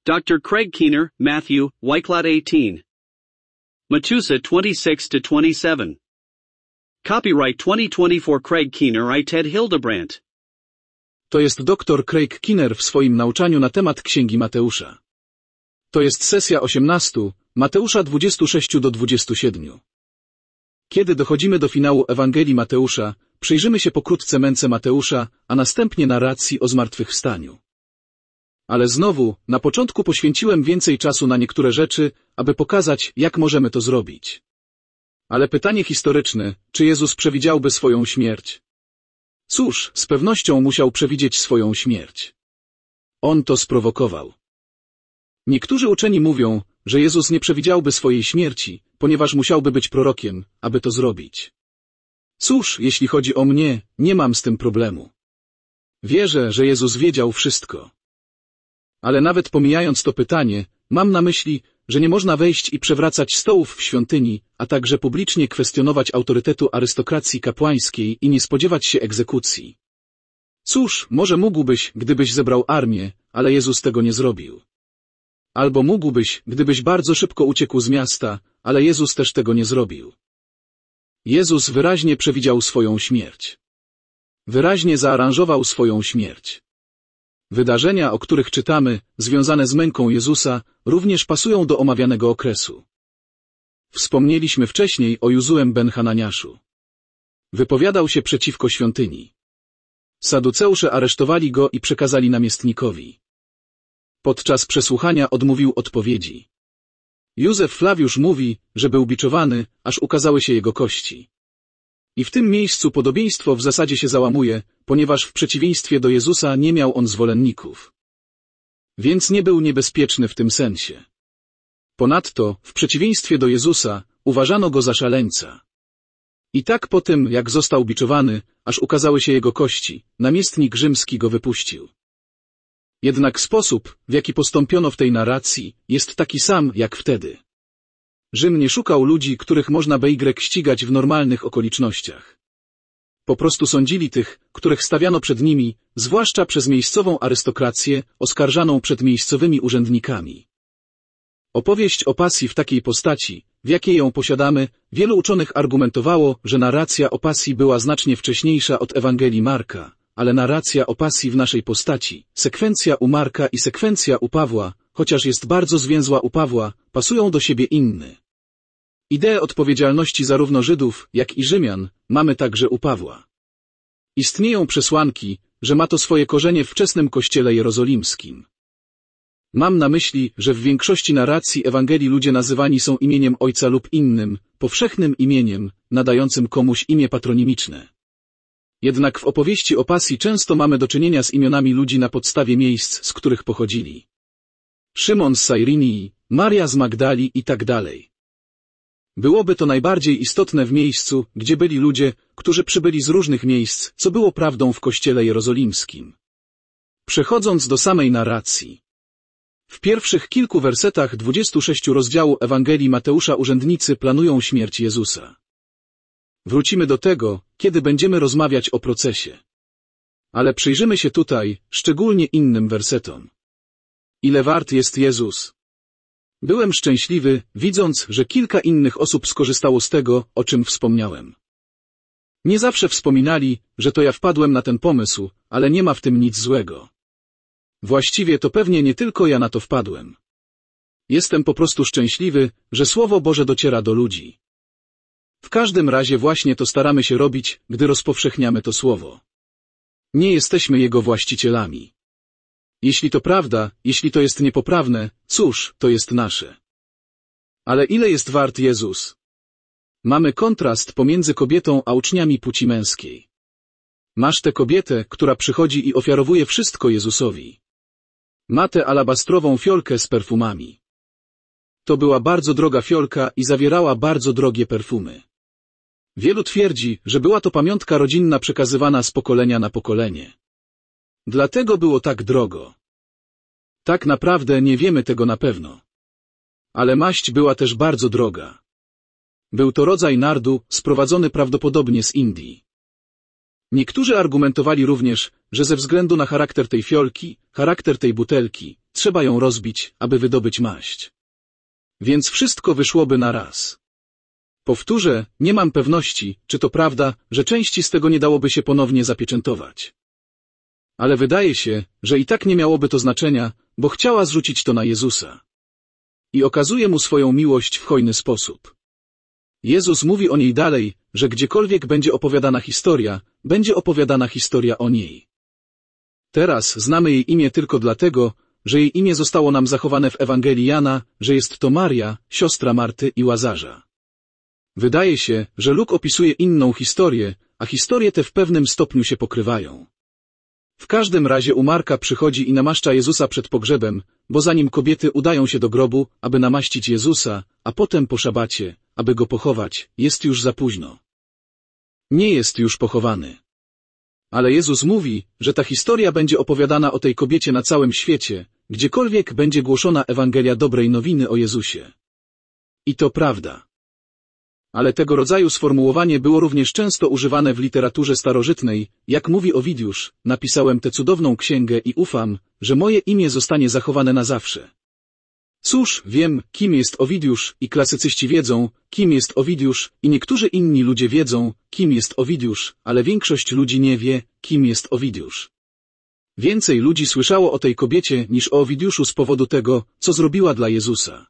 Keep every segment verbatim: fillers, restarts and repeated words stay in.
Doctor Craig Keener, Matthew, Wyclot eighteen. Machusa twenty-six to twenty-seven. Copyright twenty twenty-four Craig Keener I Ted Hildebrandt. To jest doktor Craig Keener w swoim nauczaniu na temat Księgi Mateusza. To jest sesja osiemnastu, Mateusza dwudziestu sześciu do dwudziestu siedmiu. Kiedy dochodzimy do finału Ewangelii Mateusza, przyjrzymy się pokrótce męce Mateusza, a następnie narracji o zmartwychwstaniu. Ale znowu, na początku poświęciłem więcej czasu na niektóre rzeczy, aby pokazać, jak możemy to zrobić. Ale pytanie historyczne, czy Jezus przewidziałby swoją śmierć? Cóż, z pewnością musiał przewidzieć swoją śmierć. On to sprowokował. Niektórzy uczeni mówią, że Jezus nie przewidziałby swojej śmierci, ponieważ musiałby być prorokiem, aby to zrobić. Cóż, jeśli chodzi o mnie, nie mam z tym problemu. Wierzę, że Jezus wiedział wszystko. Ale nawet pomijając to pytanie, mam na myśli, że nie można wejść i przewracać stołów w świątyni, a także publicznie kwestionować autorytetu arystokracji kapłańskiej i nie spodziewać się egzekucji. Cóż, może mógłbyś, gdybyś zebrał armię, ale Jezus tego nie zrobił. Albo mógłbyś, gdybyś bardzo szybko uciekł z miasta, ale Jezus też tego nie zrobił. Jezus wyraźnie przewidział swoją śmierć. Wyraźnie zaaranżował swoją śmierć. Wydarzenia, o których czytamy, związane z męką Jezusa, również pasują do omawianego okresu. Wspomnieliśmy wcześniej o Jozuem ben Hananiaszu. Wypowiadał się przeciwko świątyni. Saduceusze aresztowali go i przekazali namiestnikowi. Podczas przesłuchania odmówił odpowiedzi. Józef Flawiusz mówi, że był biczowany, aż ukazały się jego kości. I w tym miejscu podobieństwo w zasadzie się załamuje, ponieważ w przeciwieństwie do Jezusa nie miał on zwolenników. Więc nie był niebezpieczny w tym sensie. Ponadto, w przeciwieństwie do Jezusa, uważano go za szaleńca. I tak po tym, jak został biczowany, aż ukazały się jego kości, namiestnik rzymski go wypuścił. Jednak sposób, w jaki postąpiono w tej narracji, jest taki sam, jak wtedy. Rzym nie szukał ludzi, których można by y ścigać w normalnych okolicznościach. Po prostu sądzili tych, których stawiano przed nimi, zwłaszcza przez miejscową arystokrację, oskarżaną przed miejscowymi urzędnikami. Opowieść o pasji w takiej postaci, w jakiej ją posiadamy, wielu uczonych argumentowało, że narracja o pasji była znacznie wcześniejsza od Ewangelii Marka, ale narracja o pasji w naszej postaci, sekwencja u Marka i sekwencja u Pawła, chociaż jest bardzo zwięzła u Pawła, pasują do siebie inny. Ideę odpowiedzialności zarówno Żydów, jak i Rzymian mamy także u Pawła. Istnieją przesłanki, że ma to swoje korzenie w wczesnym kościele jerozolimskim. Mam na myśli, że w większości narracji Ewangelii ludzie nazywani są imieniem Ojca lub innym, powszechnym imieniem, nadającym komuś imię patronimiczne. Jednak w opowieści o pasji często mamy do czynienia z imionami ludzi na podstawie miejsc, z których pochodzili. Szymon z Cyrenii, Maria z Magdali i tak dalej. Byłoby to najbardziej istotne w miejscu, gdzie byli ludzie, którzy przybyli z różnych miejsc, co było prawdą w kościele jerozolimskim. Przechodząc do samej narracji. W pierwszych kilku wersetach dwudziestu sześciu rozdziału Ewangelii Mateusza urzędnicy planują śmierć Jezusa. Wrócimy do tego, kiedy będziemy rozmawiać o procesie. Ale przyjrzymy się tutaj, szczególnie innym wersetom. Ile wart jest Jezus? Byłem szczęśliwy, widząc, że kilka innych osób skorzystało z tego, o czym wspomniałem. Nie zawsze wspominali, że to ja wpadłem na ten pomysł, ale nie ma w tym nic złego. Właściwie to pewnie nie tylko ja na to wpadłem. Jestem po prostu szczęśliwy, że Słowo Boże dociera do ludzi. W każdym razie właśnie to staramy się robić, gdy rozpowszechniamy to Słowo. Nie jesteśmy Jego właścicielami. Jeśli to prawda, jeśli to jest niepoprawne, cóż, to jest nasze. Ale ile jest wart Jezus? Mamy kontrast pomiędzy kobietą a uczniami płci męskiej. Masz tę kobietę, która przychodzi i ofiarowuje wszystko Jezusowi. Ma tę alabastrową fiolkę z perfumami. To była bardzo droga fiolka i zawierała bardzo drogie perfumy. Wielu twierdzi, że była to pamiątka rodzinna przekazywana z pokolenia na pokolenie. Dlatego było tak drogo. Tak naprawdę nie wiemy tego na pewno. Ale maść była też bardzo droga. Był to rodzaj nardu, sprowadzony prawdopodobnie z Indii. Niektórzy argumentowali również, że ze względu na charakter tej fiolki, charakter tej butelki, trzeba ją rozbić, aby wydobyć maść. Więc wszystko wyszłoby na raz. Powtórzę, nie mam pewności, czy to prawda, że części z tego nie dałoby się ponownie zapieczętować. Ale wydaje się, że i tak nie miałoby to znaczenia, bo chciała zrzucić to na Jezusa. I okazuje mu swoją miłość w hojny sposób. Jezus mówi o niej dalej, że gdziekolwiek będzie opowiadana historia, będzie opowiadana historia o niej. Teraz znamy jej imię tylko dlatego, że jej imię zostało nam zachowane w Ewangelii Jana, że jest to Maria, siostra Marty i Łazarza. Wydaje się, że Luk opisuje inną historię, a historie te w pewnym stopniu się pokrywają. W każdym razie u Marka przychodzi i namaszcza Jezusa przed pogrzebem, bo zanim kobiety udają się do grobu, aby namaścić Jezusa, a potem po szabacie, aby go pochować, jest już za późno. Nie jest już pochowany. Ale Jezus mówi, że ta historia będzie opowiadana o tej kobiecie na całym świecie, gdziekolwiek będzie głoszona Ewangelia dobrej nowiny o Jezusie. I to prawda. Ale tego rodzaju sformułowanie było również często używane w literaturze starożytnej, jak mówi Owidiusz, napisałem tę cudowną księgę i ufam, że moje imię zostanie zachowane na zawsze. Cóż, wiem, kim jest Owidiusz i klasycyści wiedzą, kim jest Owidiusz i niektórzy inni ludzie wiedzą, kim jest Owidiusz, ale większość ludzi nie wie, kim jest Owidiusz. Więcej ludzi słyszało o tej kobiecie niż o Owidiuszu z powodu tego, co zrobiła dla Jezusa.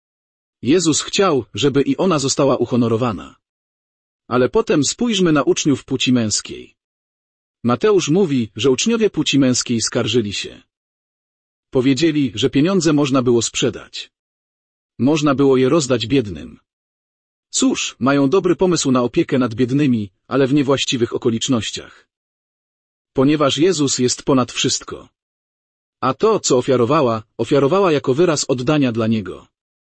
Jezus chciał, żeby i ona została uhonorowana. Ale potem spójrzmy na uczniów płci męskiej. Mateusz mówi, że uczniowie płci męskiej skarżyli się. Powiedzieli, że pieniądze można było sprzedać. Można było je rozdać biednym. Cóż, mają dobry pomysł na opiekę nad biednymi, ale w niewłaściwych okolicznościach. Ponieważ Jezus jest ponad wszystko. A to, co ofiarowała, ofiarowała jako wyraz oddania dla Niego.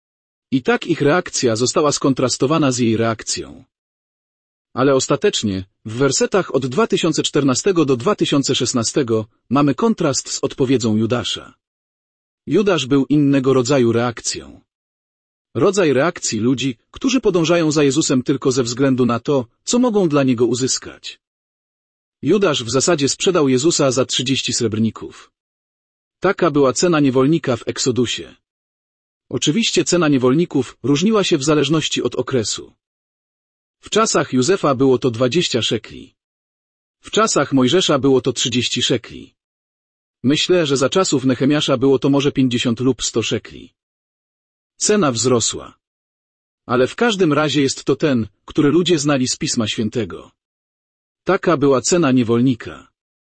I tak ich reakcja została skontrastowana z jej reakcją. Ale ostatecznie, w wersetach od dwa tysiące czternastego do dwa tysiące szesnastego mamy kontrast z odpowiedzią Judasza. Judasz był innego rodzaju reakcją. Rodzaj reakcji ludzi, którzy podążają za Jezusem tylko ze względu na to, co mogą dla Niego uzyskać. Judasz w zasadzie sprzedał Jezusa za trzydzieści srebrników. Taka była cena niewolnika w Eksodusie. Oczywiście cena niewolników różniła się w zależności od okresu. W czasach Józefa było to dwadzieścia szekli. W czasach Mojżesza było to trzydzieści szekli. Myślę, że za czasów Nehemiasza było to może pięćdziesiąt lub sto szekli. Cena wzrosła. Ale w każdym razie jest to ten, który ludzie znali z Pisma Świętego. Taka była cena niewolnika.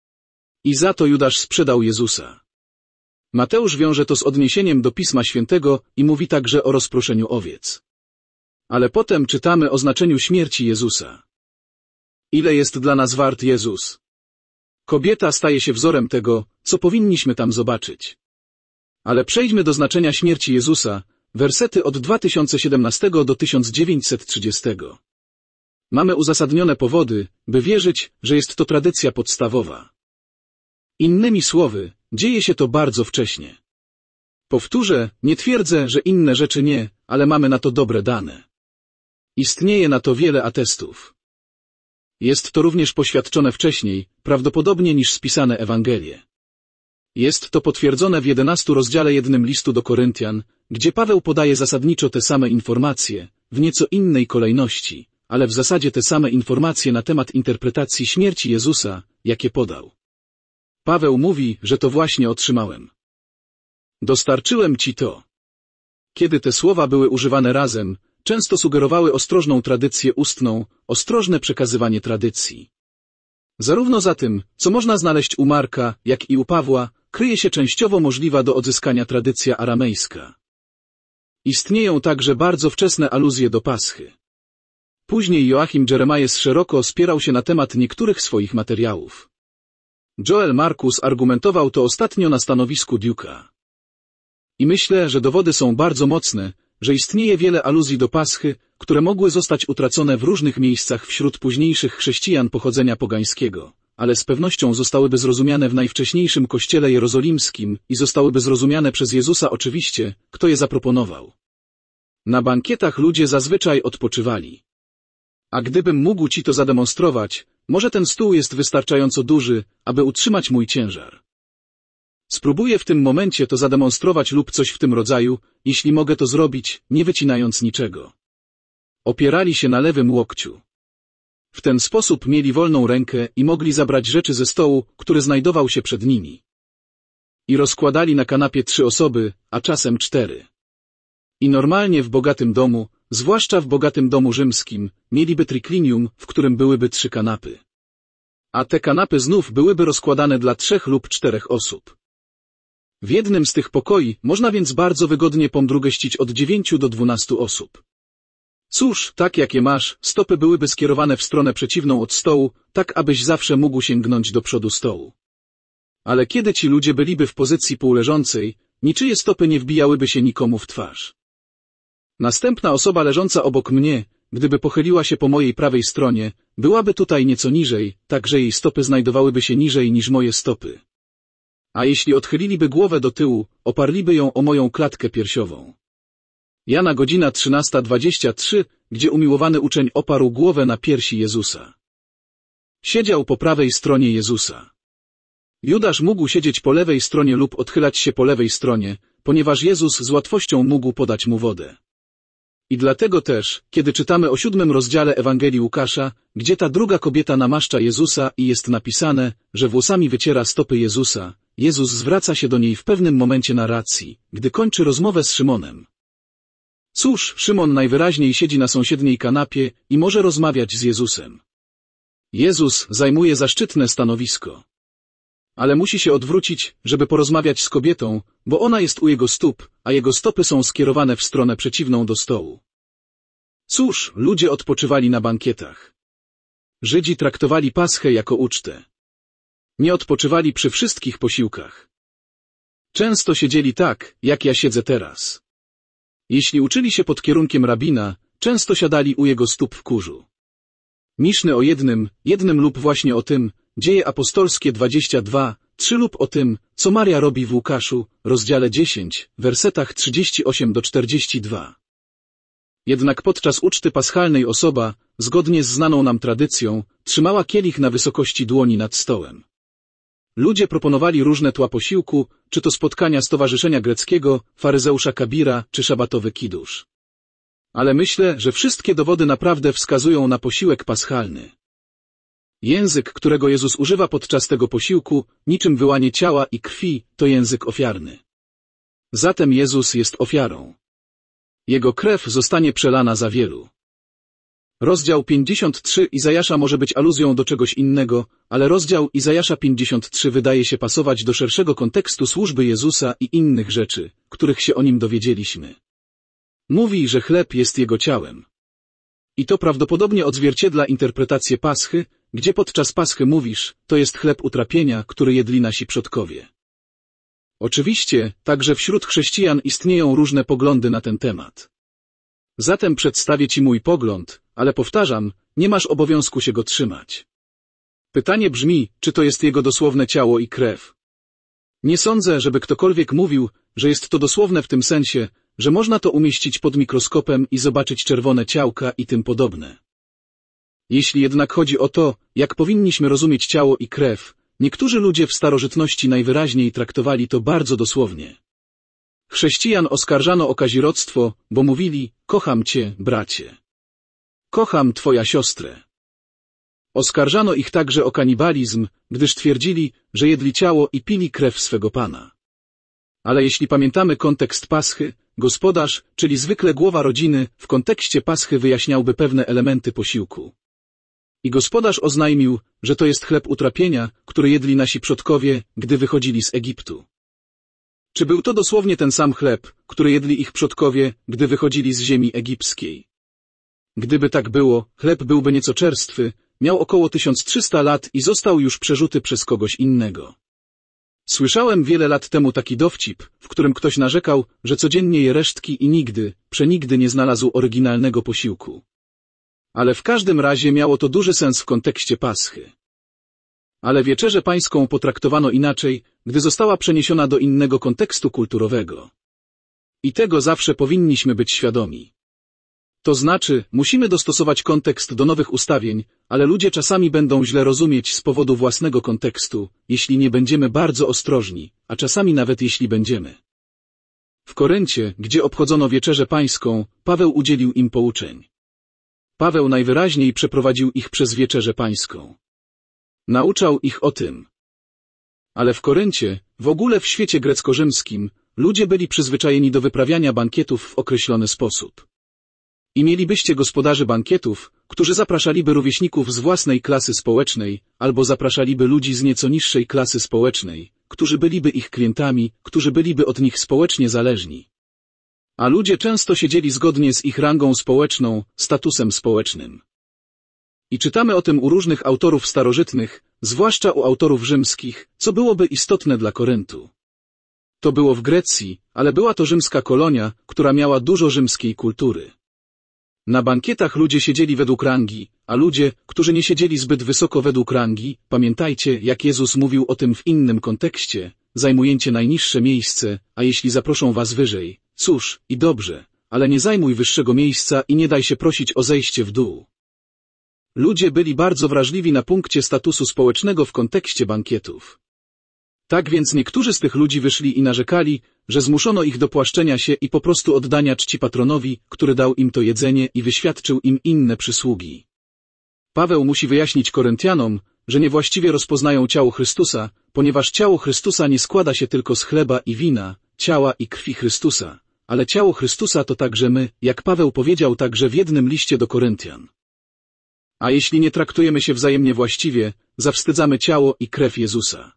I za to Judasz sprzedał Jezusa. Mateusz wiąże to z odniesieniem do Pisma Świętego i mówi także o rozproszeniu owiec. Ale potem czytamy o znaczeniu śmierci Jezusa. Ile jest dla nas wart Jezus? Kobieta staje się wzorem tego, co powinniśmy tam zobaczyć. Ale przejdźmy do znaczenia śmierci Jezusa, wersety od dwa tysiące siedemnastego do tysiąc dziewięćset trzydziestego. Mamy uzasadnione powody, by wierzyć, że jest to tradycja podstawowa. Innymi słowy, dzieje się to bardzo wcześnie. Powtórzę, nie twierdzę, że inne rzeczy nie, ale mamy na to dobre dane. Istnieje na to wiele atestów. Jest to również poświadczone wcześniej, prawdopodobnie niż spisane Ewangelie. Jest to potwierdzone w jedenastym rozdziale jednym listu do Koryntian, gdzie Paweł podaje zasadniczo te same informacje, w nieco innej kolejności, ale w zasadzie te same informacje na temat interpretacji śmierci Jezusa, jakie podał. Paweł mówi, że to właśnie otrzymałem. Dostarczyłem ci to. Kiedy te słowa były używane razem, często sugerowały ostrożną tradycję ustną, ostrożne przekazywanie tradycji. Zarówno za tym, co można znaleźć u Marka, jak i u Pawła, kryje się częściowo możliwa do odzyskania tradycja aramejska. Istnieją także bardzo wczesne aluzje do Paschy. Później Joachim Jeremias szeroko spierał się na temat niektórych swoich materiałów. Joel Marcus argumentował to ostatnio na stanowisku Duke'a. I myślę, że dowody są bardzo mocne, że istnieje wiele aluzji do Paschy, które mogły zostać utracone w różnych miejscach wśród późniejszych chrześcijan pochodzenia pogańskiego, ale z pewnością zostałyby zrozumiane w najwcześniejszym kościele jerozolimskim i zostałyby zrozumiane przez Jezusa oczywiście, kto je zaproponował. Na bankietach ludzie zazwyczaj odpoczywali. A gdybym mógł ci to zademonstrować, może ten stół jest wystarczająco duży, aby utrzymać mój ciężar. Spróbuję w tym momencie to zademonstrować lub coś w tym rodzaju, jeśli mogę to zrobić, nie wycinając niczego. Opierali się na lewym łokciu. W ten sposób mieli wolną rękę i mogli zabrać rzeczy ze stołu, który znajdował się przed nimi. I rozkładali na kanapie trzy osoby, a czasem cztery. I normalnie w bogatym domu, zwłaszcza w bogatym domu rzymskim, mieliby triklinium, w którym byłyby trzy kanapy. A te kanapy znów byłyby rozkładane dla trzech lub czterech osób. W jednym z tych pokoi można więc bardzo wygodnie pomdrugeścić od dziewięciu do dwunastu osób. Cóż, tak jak je masz, stopy byłyby skierowane w stronę przeciwną od stołu, tak abyś zawsze mógł sięgnąć do przodu stołu. Ale kiedy ci ludzie byliby w pozycji półleżącej, niczyje stopy nie wbijałyby się nikomu w twarz. Następna osoba leżąca obok mnie, gdyby pochyliła się po mojej prawej stronie, byłaby tutaj nieco niżej, tak że jej stopy znajdowałyby się niżej niż moje stopy. A jeśli odchyliliby głowę do tyłu, oparliby ją o moją klatkę piersiową. Jana godzina trzynasta dwadzieścia trzy, gdzie umiłowany uczeń oparł głowę na piersi Jezusa. Siedział po prawej stronie Jezusa. Judasz mógł siedzieć po lewej stronie lub odchylać się po lewej stronie, ponieważ Jezus z łatwością mógł podać mu wodę. I dlatego też, kiedy czytamy o siódmym rozdziale Ewangelii Łukasza, gdzie ta druga kobieta namaszcza Jezusa i jest napisane, że włosami wyciera stopy Jezusa, Jezus zwraca się do niej w pewnym momencie narracji, gdy kończy rozmowę z Szymonem. Cóż, Szymon najwyraźniej siedzi na sąsiedniej kanapie i może rozmawiać z Jezusem. Jezus zajmuje zaszczytne stanowisko. Ale musi się odwrócić, żeby porozmawiać z kobietą, bo ona jest u jego stóp, a jego stopy są skierowane w stronę przeciwną do stołu. Cóż, ludzie odpoczywali na bankietach. Żydzi traktowali Paschę jako ucztę. Nie odpoczywali przy wszystkich posiłkach. Często siedzieli tak, jak ja siedzę teraz. Jeśli uczyli się pod kierunkiem rabina, często siadali u jego stóp w kurzu. Miszny o jednym, jednym lub właśnie o tym, Dzieje apostolskie dwadzieścia dwa, trzy lub o tym, co Maria robi w Łukaszu, rozdziale dziesięć, wersetach trzydzieści osiem do czterdziestu dwóch. Jednak podczas uczty paschalnej osoba, zgodnie z znaną nam tradycją, trzymała kielich na wysokości dłoni nad stołem. Ludzie proponowali różne tła posiłku, czy to spotkania Stowarzyszenia Greckiego, faryzeusza Kabira, czy szabatowy kidusz. Ale myślę, że wszystkie dowody naprawdę wskazują na posiłek paschalny. Język, którego Jezus używa podczas tego posiłku, niczym wyłanie ciała i krwi, to język ofiarny. Zatem Jezus jest ofiarą. Jego krew zostanie przelana za wielu. Rozdział pięćdziesiąty trzeci Izajasza może być aluzją do czegoś innego, ale rozdział Izajasza pięćdziesiąty trzeci wydaje się pasować do szerszego kontekstu służby Jezusa i innych rzeczy, których się o nim dowiedzieliśmy. Mówi, że chleb jest jego ciałem. I to prawdopodobnie odzwierciedla interpretację Paschy, gdzie podczas Paschy mówisz, to jest chleb utrapienia, który jedli nasi przodkowie. Oczywiście, także wśród chrześcijan istnieją różne poglądy na ten temat. Zatem przedstawię Ci mój pogląd, ale powtarzam, nie masz obowiązku się go trzymać. Pytanie brzmi, czy to jest jego dosłowne ciało i krew. Nie sądzę, żeby ktokolwiek mówił, że jest to dosłowne w tym sensie, że można to umieścić pod mikroskopem i zobaczyć czerwone ciałka i tym podobne. Jeśli jednak chodzi o to, jak powinniśmy rozumieć ciało i krew, niektórzy ludzie w starożytności najwyraźniej traktowali to bardzo dosłownie. Chrześcijan oskarżano o kazirodztwo, bo mówili, kocham Cię, bracie. Kocham Twoja siostrę. Oskarżano ich także o kanibalizm, gdyż twierdzili, że jedli ciało i pili krew swego Pana. Ale jeśli pamiętamy kontekst Paschy, gospodarz, czyli zwykle głowa rodziny, w kontekście Paschy wyjaśniałby pewne elementy posiłku. I gospodarz oznajmił, że to jest chleb utrapienia, który jedli nasi przodkowie, gdy wychodzili z Egiptu. Czy był to dosłownie ten sam chleb, który jedli ich przodkowie, gdy wychodzili z ziemi egipskiej? Gdyby tak było, chleb byłby nieco czerstwy, miał około tysiąc trzysta lat i został już przerzuty przez kogoś innego. Słyszałem wiele lat temu taki dowcip, w którym ktoś narzekał, że codziennie je resztki i nigdy, przenigdy nie znalazł oryginalnego posiłku. Ale w każdym razie miało to duży sens w kontekście Paschy. Ale wieczerzę pańską potraktowano inaczej, gdy została przeniesiona do innego kontekstu kulturowego. I tego zawsze powinniśmy być świadomi. To znaczy, musimy dostosować kontekst do nowych ustawień, ale ludzie czasami będą źle rozumieć z powodu własnego kontekstu, jeśli nie będziemy bardzo ostrożni, a czasami nawet jeśli będziemy. W Koryncie, gdzie obchodzono Wieczerzę Pańską, Paweł udzielił im pouczeń. Paweł najwyraźniej przeprowadził ich przez Wieczerzę Pańską. Nauczał ich o tym. Ale w Koryncie, w ogóle w świecie grecko-rzymskim, ludzie byli przyzwyczajeni do wyprawiania bankietów w określony sposób. I mielibyście gospodarzy bankietów, którzy zapraszaliby rówieśników z własnej klasy społecznej, albo zapraszaliby ludzi z nieco niższej klasy społecznej, którzy byliby ich klientami, którzy byliby od nich społecznie zależni. A ludzie często siedzieli zgodnie z ich rangą społeczną, statusem społecznym. I czytamy o tym u różnych autorów starożytnych, zwłaszcza u autorów rzymskich, co byłoby istotne dla Koryntu. To było w Grecji, ale była to rzymska kolonia, która miała dużo rzymskiej kultury. Na bankietach ludzie siedzieli według rangi, a ludzie, którzy nie siedzieli zbyt wysoko według rangi, pamiętajcie, jak Jezus mówił o tym w innym kontekście, zajmujecie najniższe miejsce, a jeśli zaproszą was wyżej, cóż, i dobrze, ale nie zajmuj wyższego miejsca i nie daj się prosić o zejście w dół. Ludzie byli bardzo wrażliwi na punkcie statusu społecznego w kontekście bankietów. Tak więc niektórzy z tych ludzi wyszli i narzekali, że zmuszono ich do płaszczenia się i po prostu oddania czci patronowi, który dał im to jedzenie i wyświadczył im inne przysługi. Paweł musi wyjaśnić Koryntianom, że niewłaściwie rozpoznają ciało Chrystusa, ponieważ ciało Chrystusa nie składa się tylko z chleba i wina, ciała i krwi Chrystusa, ale ciało Chrystusa to także my, jak Paweł powiedział także w jednym liście do Koryntian. A jeśli nie traktujemy się wzajemnie właściwie, zawstydzamy ciało i krew Jezusa.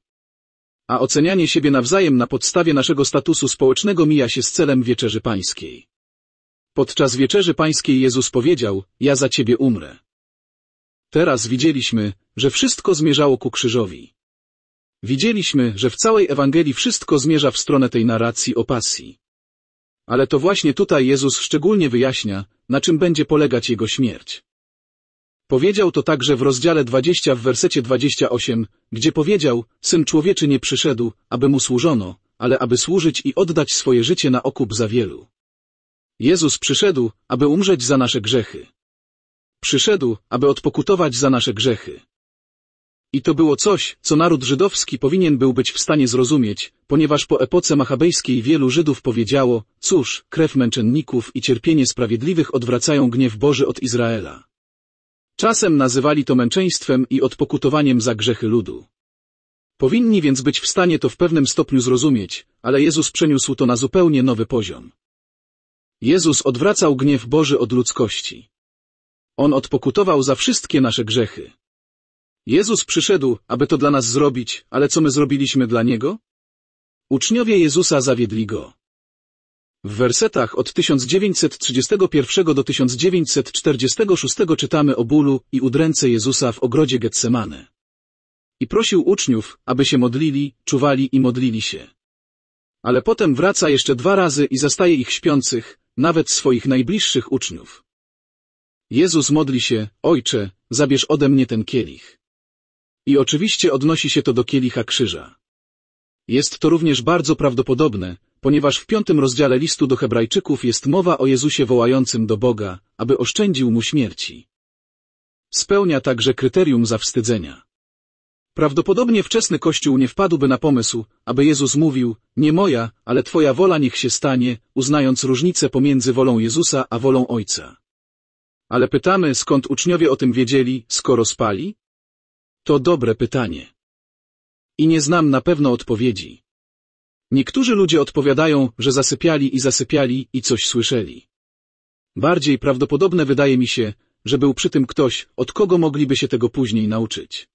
A ocenianie siebie nawzajem na podstawie naszego statusu społecznego mija się z celem Wieczerzy Pańskiej. Podczas Wieczerzy Pańskiej Jezus powiedział, ja za ciebie umrę. Teraz widzieliśmy, że wszystko zmierzało ku krzyżowi. Widzieliśmy, że w całej Ewangelii wszystko zmierza w stronę tej narracji o pasji. Ale to właśnie tutaj Jezus szczególnie wyjaśnia, na czym będzie polegać Jego śmierć. Powiedział to także w rozdziale dwudziestym w wersecie dwudziestym ósmym, gdzie powiedział, Syn Człowieczy nie przyszedł, aby Mu służono, ale aby służyć i oddać swoje życie na okup za wielu. Jezus przyszedł, aby umrzeć za nasze grzechy. Przyszedł, aby odpokutować za nasze grzechy. I to było coś, co naród żydowski powinien był być w stanie zrozumieć, ponieważ po epoce machabejskiej wielu Żydów powiedziało, cóż, krew męczenników i cierpienie sprawiedliwych odwracają gniew Boży od Izraela. Czasem nazywali to męczeństwem i odpokutowaniem za grzechy ludu. Powinni więc być w stanie to w pewnym stopniu zrozumieć, ale Jezus przeniósł to na zupełnie nowy poziom. Jezus odwracał gniew Boży od ludzkości. On odpokutował za wszystkie nasze grzechy. Jezus przyszedł, aby to dla nas zrobić, ale co my zrobiliśmy dla Niego? Uczniowie Jezusa zawiedli Go. W wersetach od tysiąc dziewięćset trzydziestego pierwszego do tysiąc dziewięćset czterdziestego szóstego czytamy o bólu i udręce Jezusa w ogrodzie Getsemane. I prosił uczniów, aby się modlili, czuwali i modlili się. Ale potem wraca jeszcze dwa razy i zastaje ich śpiących, nawet swoich najbliższych uczniów. Jezus modli się, Ojcze, zabierz ode mnie ten kielich. I oczywiście odnosi się to do kielicha krzyża. Jest to również bardzo prawdopodobne, ponieważ w piątym rozdziale listu do Hebrajczyków jest mowa o Jezusie wołającym do Boga, aby oszczędził mu śmierci. Spełnia także kryterium zawstydzenia. Prawdopodobnie wczesny Kościół nie wpadłby na pomysł, aby Jezus mówił, nie moja, ale Twoja wola niech się stanie, uznając różnicę pomiędzy wolą Jezusa a wolą Ojca. Ale pytamy, skąd uczniowie o tym wiedzieli, skoro spali? To dobre pytanie. I nie znam na pewno odpowiedzi. Niektórzy ludzie odpowiadają, że zasypiali i zasypiali i coś słyszeli. Bardziej prawdopodobne wydaje mi się, że był przy tym ktoś, od kogo mogliby się tego później nauczyć.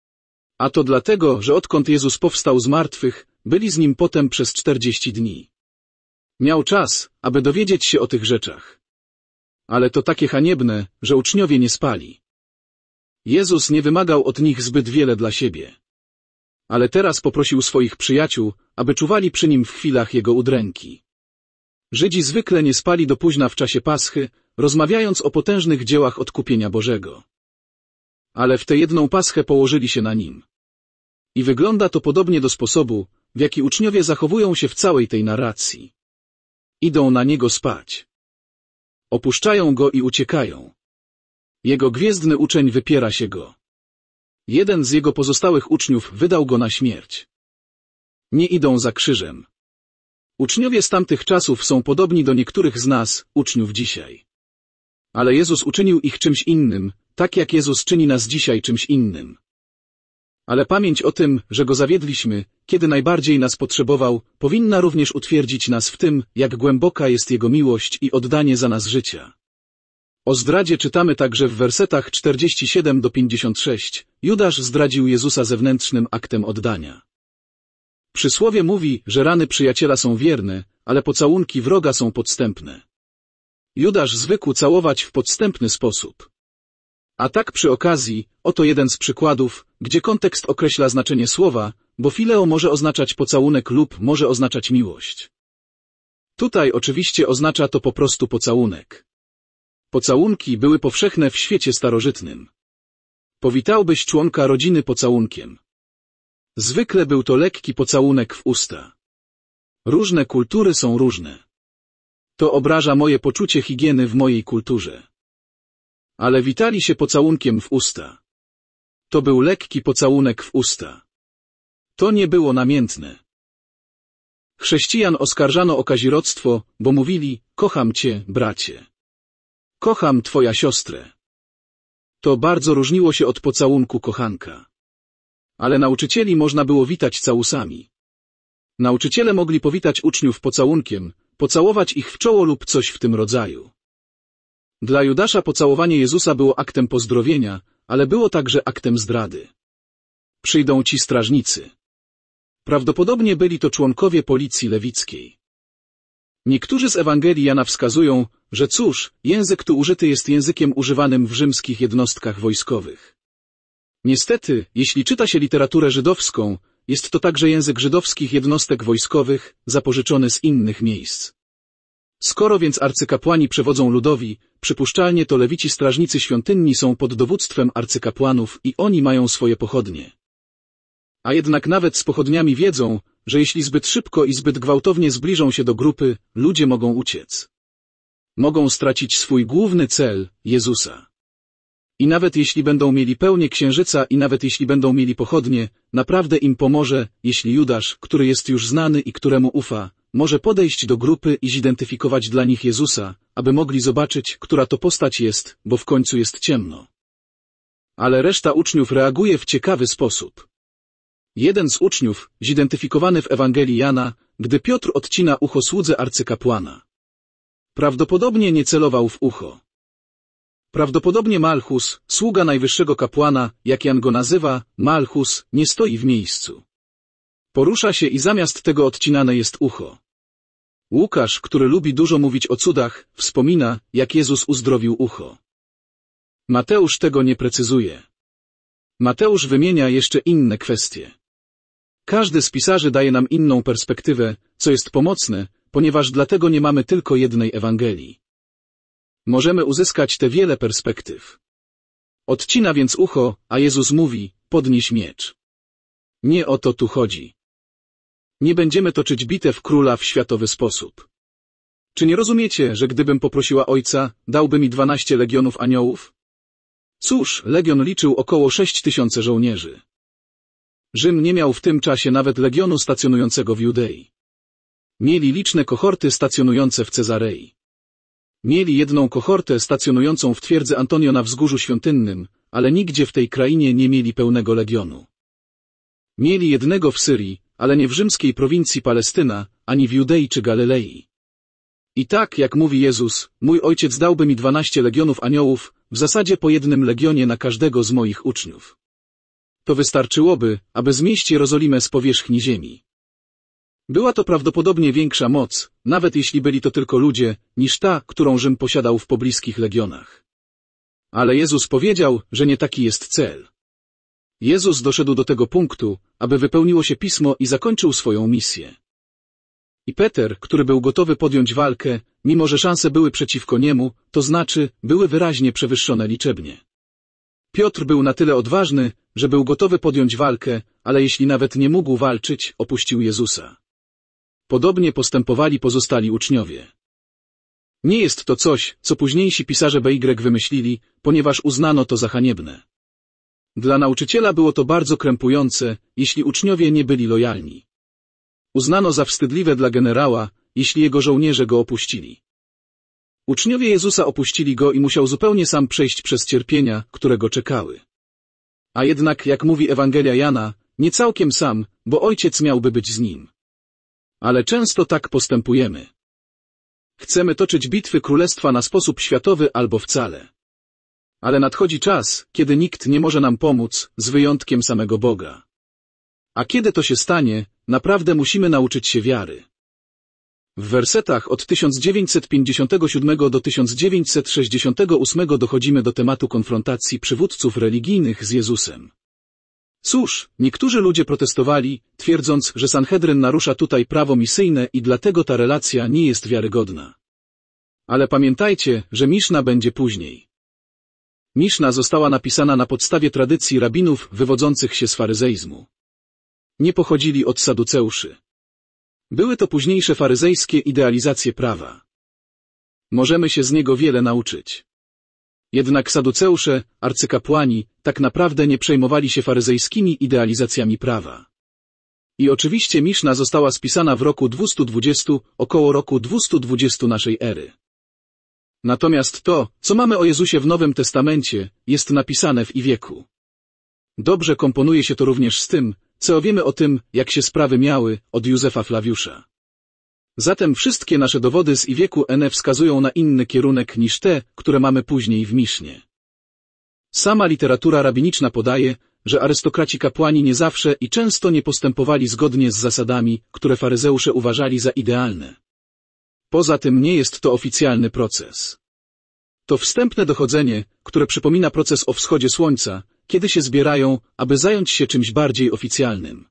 A to dlatego, że odkąd Jezus powstał z martwych, byli z Nim potem przez czterdzieści dni. Miał czas, aby dowiedzieć się o tych rzeczach. Ale to takie haniebne, że uczniowie nie spali. Jezus nie wymagał od nich zbyt wiele dla siebie. Ale teraz poprosił swoich przyjaciół, aby czuwali przy Nim w chwilach Jego udręki. Żydzi zwykle nie spali do późna w czasie Paschy, rozmawiając o potężnych dziełach odkupienia Bożego. Ale w tę jedną Paschę położyli się na Nim. I wygląda to podobnie do sposobu, w jaki uczniowie zachowują się w całej tej narracji. Idą na Niego spać. Opuszczają go i uciekają. Jego gwiezdny uczeń wypiera się go. Jeden z jego pozostałych uczniów wydał go na śmierć. Nie idą za krzyżem. Uczniowie z tamtych czasów są podobni do niektórych z nas, uczniów dzisiaj. Ale Jezus uczynił ich czymś innym, tak jak Jezus czyni nas dzisiaj czymś innym. Ale pamięć o tym, że Go zawiedliśmy, kiedy najbardziej nas potrzebował, powinna również utwierdzić nas w tym, jak głęboka jest Jego miłość i oddanie za nas życia. O zdradzie czytamy także w wersetach czterdziestym siódmym do pięćdziesiątego szóstego. Judasz zdradził Jezusa zewnętrznym aktem oddania. Przysłowie mówi, że rany przyjaciela są wierne, ale pocałunki wroga są podstępne. Judasz zwykł całować w podstępny sposób. A tak przy okazji, oto jeden z przykładów, gdzie kontekst określa znaczenie słowa, bo fileo może oznaczać pocałunek lub może oznaczać miłość. Tutaj oczywiście oznacza to po prostu pocałunek. Pocałunki były powszechne w świecie starożytnym. Powitałbyś członka rodziny pocałunkiem. Zwykle był to lekki pocałunek w usta. Różne kultury są różne. To obraża moje poczucie higieny w mojej kulturze. Ale witali się pocałunkiem w usta. To był lekki pocałunek w usta. To nie było namiętne. Chrześcijan oskarżano o kazirodztwo, bo mówili: kocham cię, bracie. Kocham twoja siostrę. To bardzo różniło się od pocałunku kochanka. Ale nauczycieli można było witać całusami. Nauczyciele mogli powitać uczniów pocałunkiem, pocałować ich w czoło lub coś w tym rodzaju. Dla Judasza pocałowanie Jezusa było aktem pozdrowienia, ale było także aktem zdrady. Przyjdą ci strażnicy. Prawdopodobnie byli to członkowie policji lewickiej. Niektórzy z Ewangelii Jana wskazują, że cóż, język tu użyty jest językiem używanym w rzymskich jednostkach wojskowych. Niestety, jeśli czyta się literaturę żydowską, jest to także język żydowskich jednostek wojskowych, zapożyczony z innych miejsc. Skoro więc arcykapłani przewodzą ludowi, przypuszczalnie to lewici strażnicy świątynni są pod dowództwem arcykapłanów i oni mają swoje pochodnie. A jednak nawet z pochodniami wiedzą, że jeśli zbyt szybko i zbyt gwałtownie zbliżą się do grupy, ludzie mogą uciec. Mogą stracić swój główny cel, Jezusa. I nawet jeśli będą mieli pełnię księżyca i nawet jeśli będą mieli pochodnie, naprawdę im pomoże, jeśli Judasz, który jest już znany i któremu ufa, może podejść do grupy i zidentyfikować dla nich Jezusa, aby mogli zobaczyć, która to postać jest, bo w końcu jest ciemno. Ale reszta uczniów reaguje w ciekawy sposób. Jeden z uczniów, zidentyfikowany w Ewangelii Jana, gdy Piotr odcina ucho słudze arcykapłana. Prawdopodobnie nie celował w ucho. Prawdopodobnie Malchus, sługa najwyższego kapłana, jak Jan go nazywa, Malchus, nie stoi w miejscu. Porusza się i zamiast tego odcinane jest ucho. Łukasz, który lubi dużo mówić o cudach, wspomina, jak Jezus uzdrowił ucho. Mateusz tego nie precyzuje. Mateusz wymienia jeszcze inne kwestie. Każdy z pisarzy daje nam inną perspektywę, co jest pomocne, ponieważ dlatego nie mamy tylko jednej Ewangelii. Możemy uzyskać te wiele perspektyw. Odcina więc ucho, a Jezus mówi: podnieś miecz. Nie o to tu chodzi. Nie będziemy toczyć bitew króla w światowy sposób. Czy nie rozumiecie, że gdybym poprosiła Ojca, dałby mi dwanaście legionów aniołów? Cóż, legion liczył około sześć tysięcy żołnierzy. Rzym nie miał w tym czasie nawet legionu stacjonującego w Judei. Mieli liczne kohorty stacjonujące w Cezarei. Mieli jedną kohortę stacjonującą w twierdzy Antonio na wzgórzu świątynnym, ale nigdzie w tej krainie nie mieli pełnego legionu. Mieli jednego w Syrii, ale nie w rzymskiej prowincji Palestyna, ani w Judei czy Galilei. I tak, jak mówi Jezus, mój Ojciec dałby mi dwanaście legionów aniołów, w zasadzie po jednym legionie na każdego z moich uczniów. To wystarczyłoby, aby zmieść Jerozolimę z powierzchni ziemi. Była to prawdopodobnie większa moc, nawet jeśli byli to tylko ludzie, niż ta, którą Rzym posiadał w pobliskich legionach. Ale Jezus powiedział, że nie taki jest cel. Jezus doszedł do tego punktu, aby wypełniło się Pismo i zakończył swoją misję. I Peter, który był gotowy podjąć walkę, mimo że szanse były przeciwko niemu, to znaczy, były wyraźnie przewyższone liczebnie. Piotr był na tyle odważny, że był gotowy podjąć walkę, ale jeśli nawet nie mógł walczyć, opuścił Jezusa. Podobnie postępowali pozostali uczniowie. Nie jest to coś, co późniejsi pisarze B Y wymyślili, ponieważ uznano to za haniebne. Dla nauczyciela było to bardzo krępujące, jeśli uczniowie nie byli lojalni. Uznano za wstydliwe dla generała, jeśli jego żołnierze go opuścili. Uczniowie Jezusa opuścili go i musiał zupełnie sam przejść przez cierpienia, które go czekały. A jednak, jak mówi Ewangelia Jana, nie całkiem sam, bo Ojciec miałby być z nim. Ale często tak postępujemy. Chcemy toczyć bitwy królestwa na sposób światowy albo wcale. Ale nadchodzi czas, kiedy nikt nie może nam pomóc, z wyjątkiem samego Boga. A kiedy to się stanie, naprawdę musimy nauczyć się wiary. W wersetach od tysiąc dziewięćset pięćdziesiątego siódmego do tysiąc dziewięćset sześćdziesiątego ósmego dochodzimy do tematu konfrontacji przywódców religijnych z Jezusem. Cóż, niektórzy ludzie protestowali, twierdząc, że Sanhedryn narusza tutaj prawo misyjne i dlatego ta relacja nie jest wiarygodna. Ale pamiętajcie, że Miszna będzie później. Miszna została napisana na podstawie tradycji rabinów wywodzących się z faryzeizmu. Nie pochodzili od saduceuszy. Były to późniejsze faryzejskie idealizacje prawa. Możemy się z niego wiele nauczyć. Jednak saduceusze, arcykapłani, tak naprawdę nie przejmowali się faryzejskimi idealizacjami prawa. I oczywiście Miszna została spisana w roku dwieście dwadzieścia, około roku dwieście dwadzieścia naszej ery. Natomiast to, co mamy o Jezusie w Nowym Testamencie, jest napisane w Iwieku. Dobrze komponuje się to również z tym, co wiemy o tym, jak się sprawy miały, od Józefa Flawiusza. Zatem wszystkie nasze dowody z Iwieku N wskazują na inny kierunek niż te, które mamy później w Misznie. Sama literatura rabiniczna podaje, że arystokraci kapłani nie zawsze i często nie postępowali zgodnie z zasadami, które faryzeusze uważali za idealne. Poza tym nie jest to oficjalny proces. To wstępne dochodzenie, które przypomina proces o wschodzie słońca, kiedy się zbierają, aby zająć się czymś bardziej oficjalnym.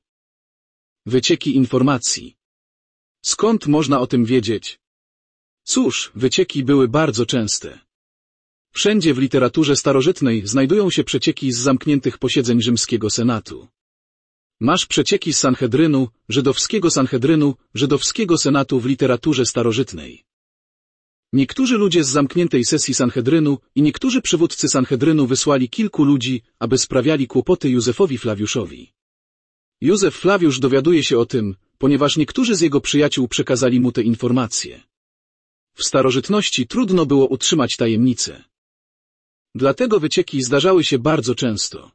Wycieki informacji. Skąd można o tym wiedzieć? Cóż, wycieki były bardzo częste. Wszędzie w literaturze starożytnej znajdują się przecieki z zamkniętych posiedzeń rzymskiego senatu. Masz przecieki z Sanhedrynu, żydowskiego Sanhedrynu, żydowskiego senatu w literaturze starożytnej. Niektórzy ludzie z zamkniętej sesji Sanhedrynu i niektórzy przywódcy Sanhedrynu wysłali kilku ludzi, aby sprawiali kłopoty Józefowi Flawiuszowi. Józef Flawiusz dowiaduje się o tym, ponieważ niektórzy z jego przyjaciół przekazali mu te informacje. W starożytności trudno było utrzymać tajemnicę. Dlatego wycieki zdarzały się bardzo często.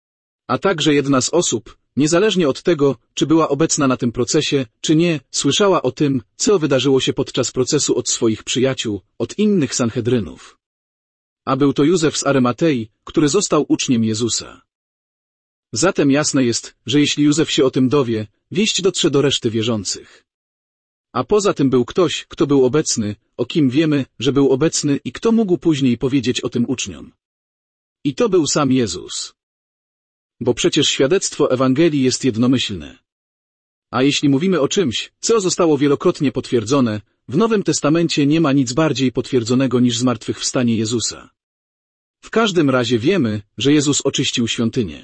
A także jedna z osób, niezależnie od tego, czy była obecna na tym procesie, czy nie, słyszała o tym, co wydarzyło się podczas procesu od swoich przyjaciół, od innych Sanhedrynów. A był to Józef z Arymatei, który został uczniem Jezusa. Zatem jasne jest, że jeśli Józef się o tym dowie, wieść dotrze do reszty wierzących. A poza tym był ktoś, kto był obecny, o kim wiemy, że był obecny i kto mógł później powiedzieć o tym uczniom. I to był sam Jezus. Bo przecież świadectwo Ewangelii jest jednomyślne. A jeśli mówimy o czymś, co zostało wielokrotnie potwierdzone, w Nowym Testamencie nie ma nic bardziej potwierdzonego niż zmartwychwstanie Jezusa. W każdym razie wiemy, że Jezus oczyścił świątynię.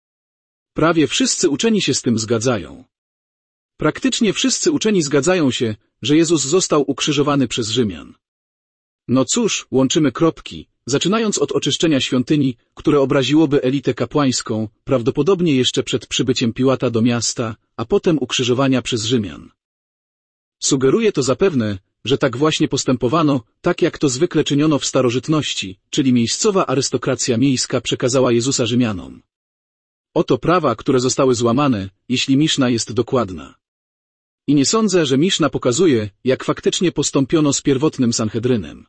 Prawie wszyscy uczeni się z tym zgadzają. Praktycznie wszyscy uczeni zgadzają się, że Jezus został ukrzyżowany przez Rzymian. No cóż, łączymy kropki, zaczynając od oczyszczenia świątyni, które obraziłoby elitę kapłańską, prawdopodobnie jeszcze przed przybyciem Piłata do miasta, a potem ukrzyżowania przez Rzymian. Sugeruje to zapewne, że tak właśnie postępowano, tak jak to zwykle czyniono w starożytności, czyli miejscowa arystokracja miejska przekazała Jezusa Rzymianom. Oto prawa, które zostały złamane, jeśli Miszna jest dokładna. I nie sądzę, że Miszna pokazuje, jak faktycznie postąpiono z pierwotnym Sanhedrynem.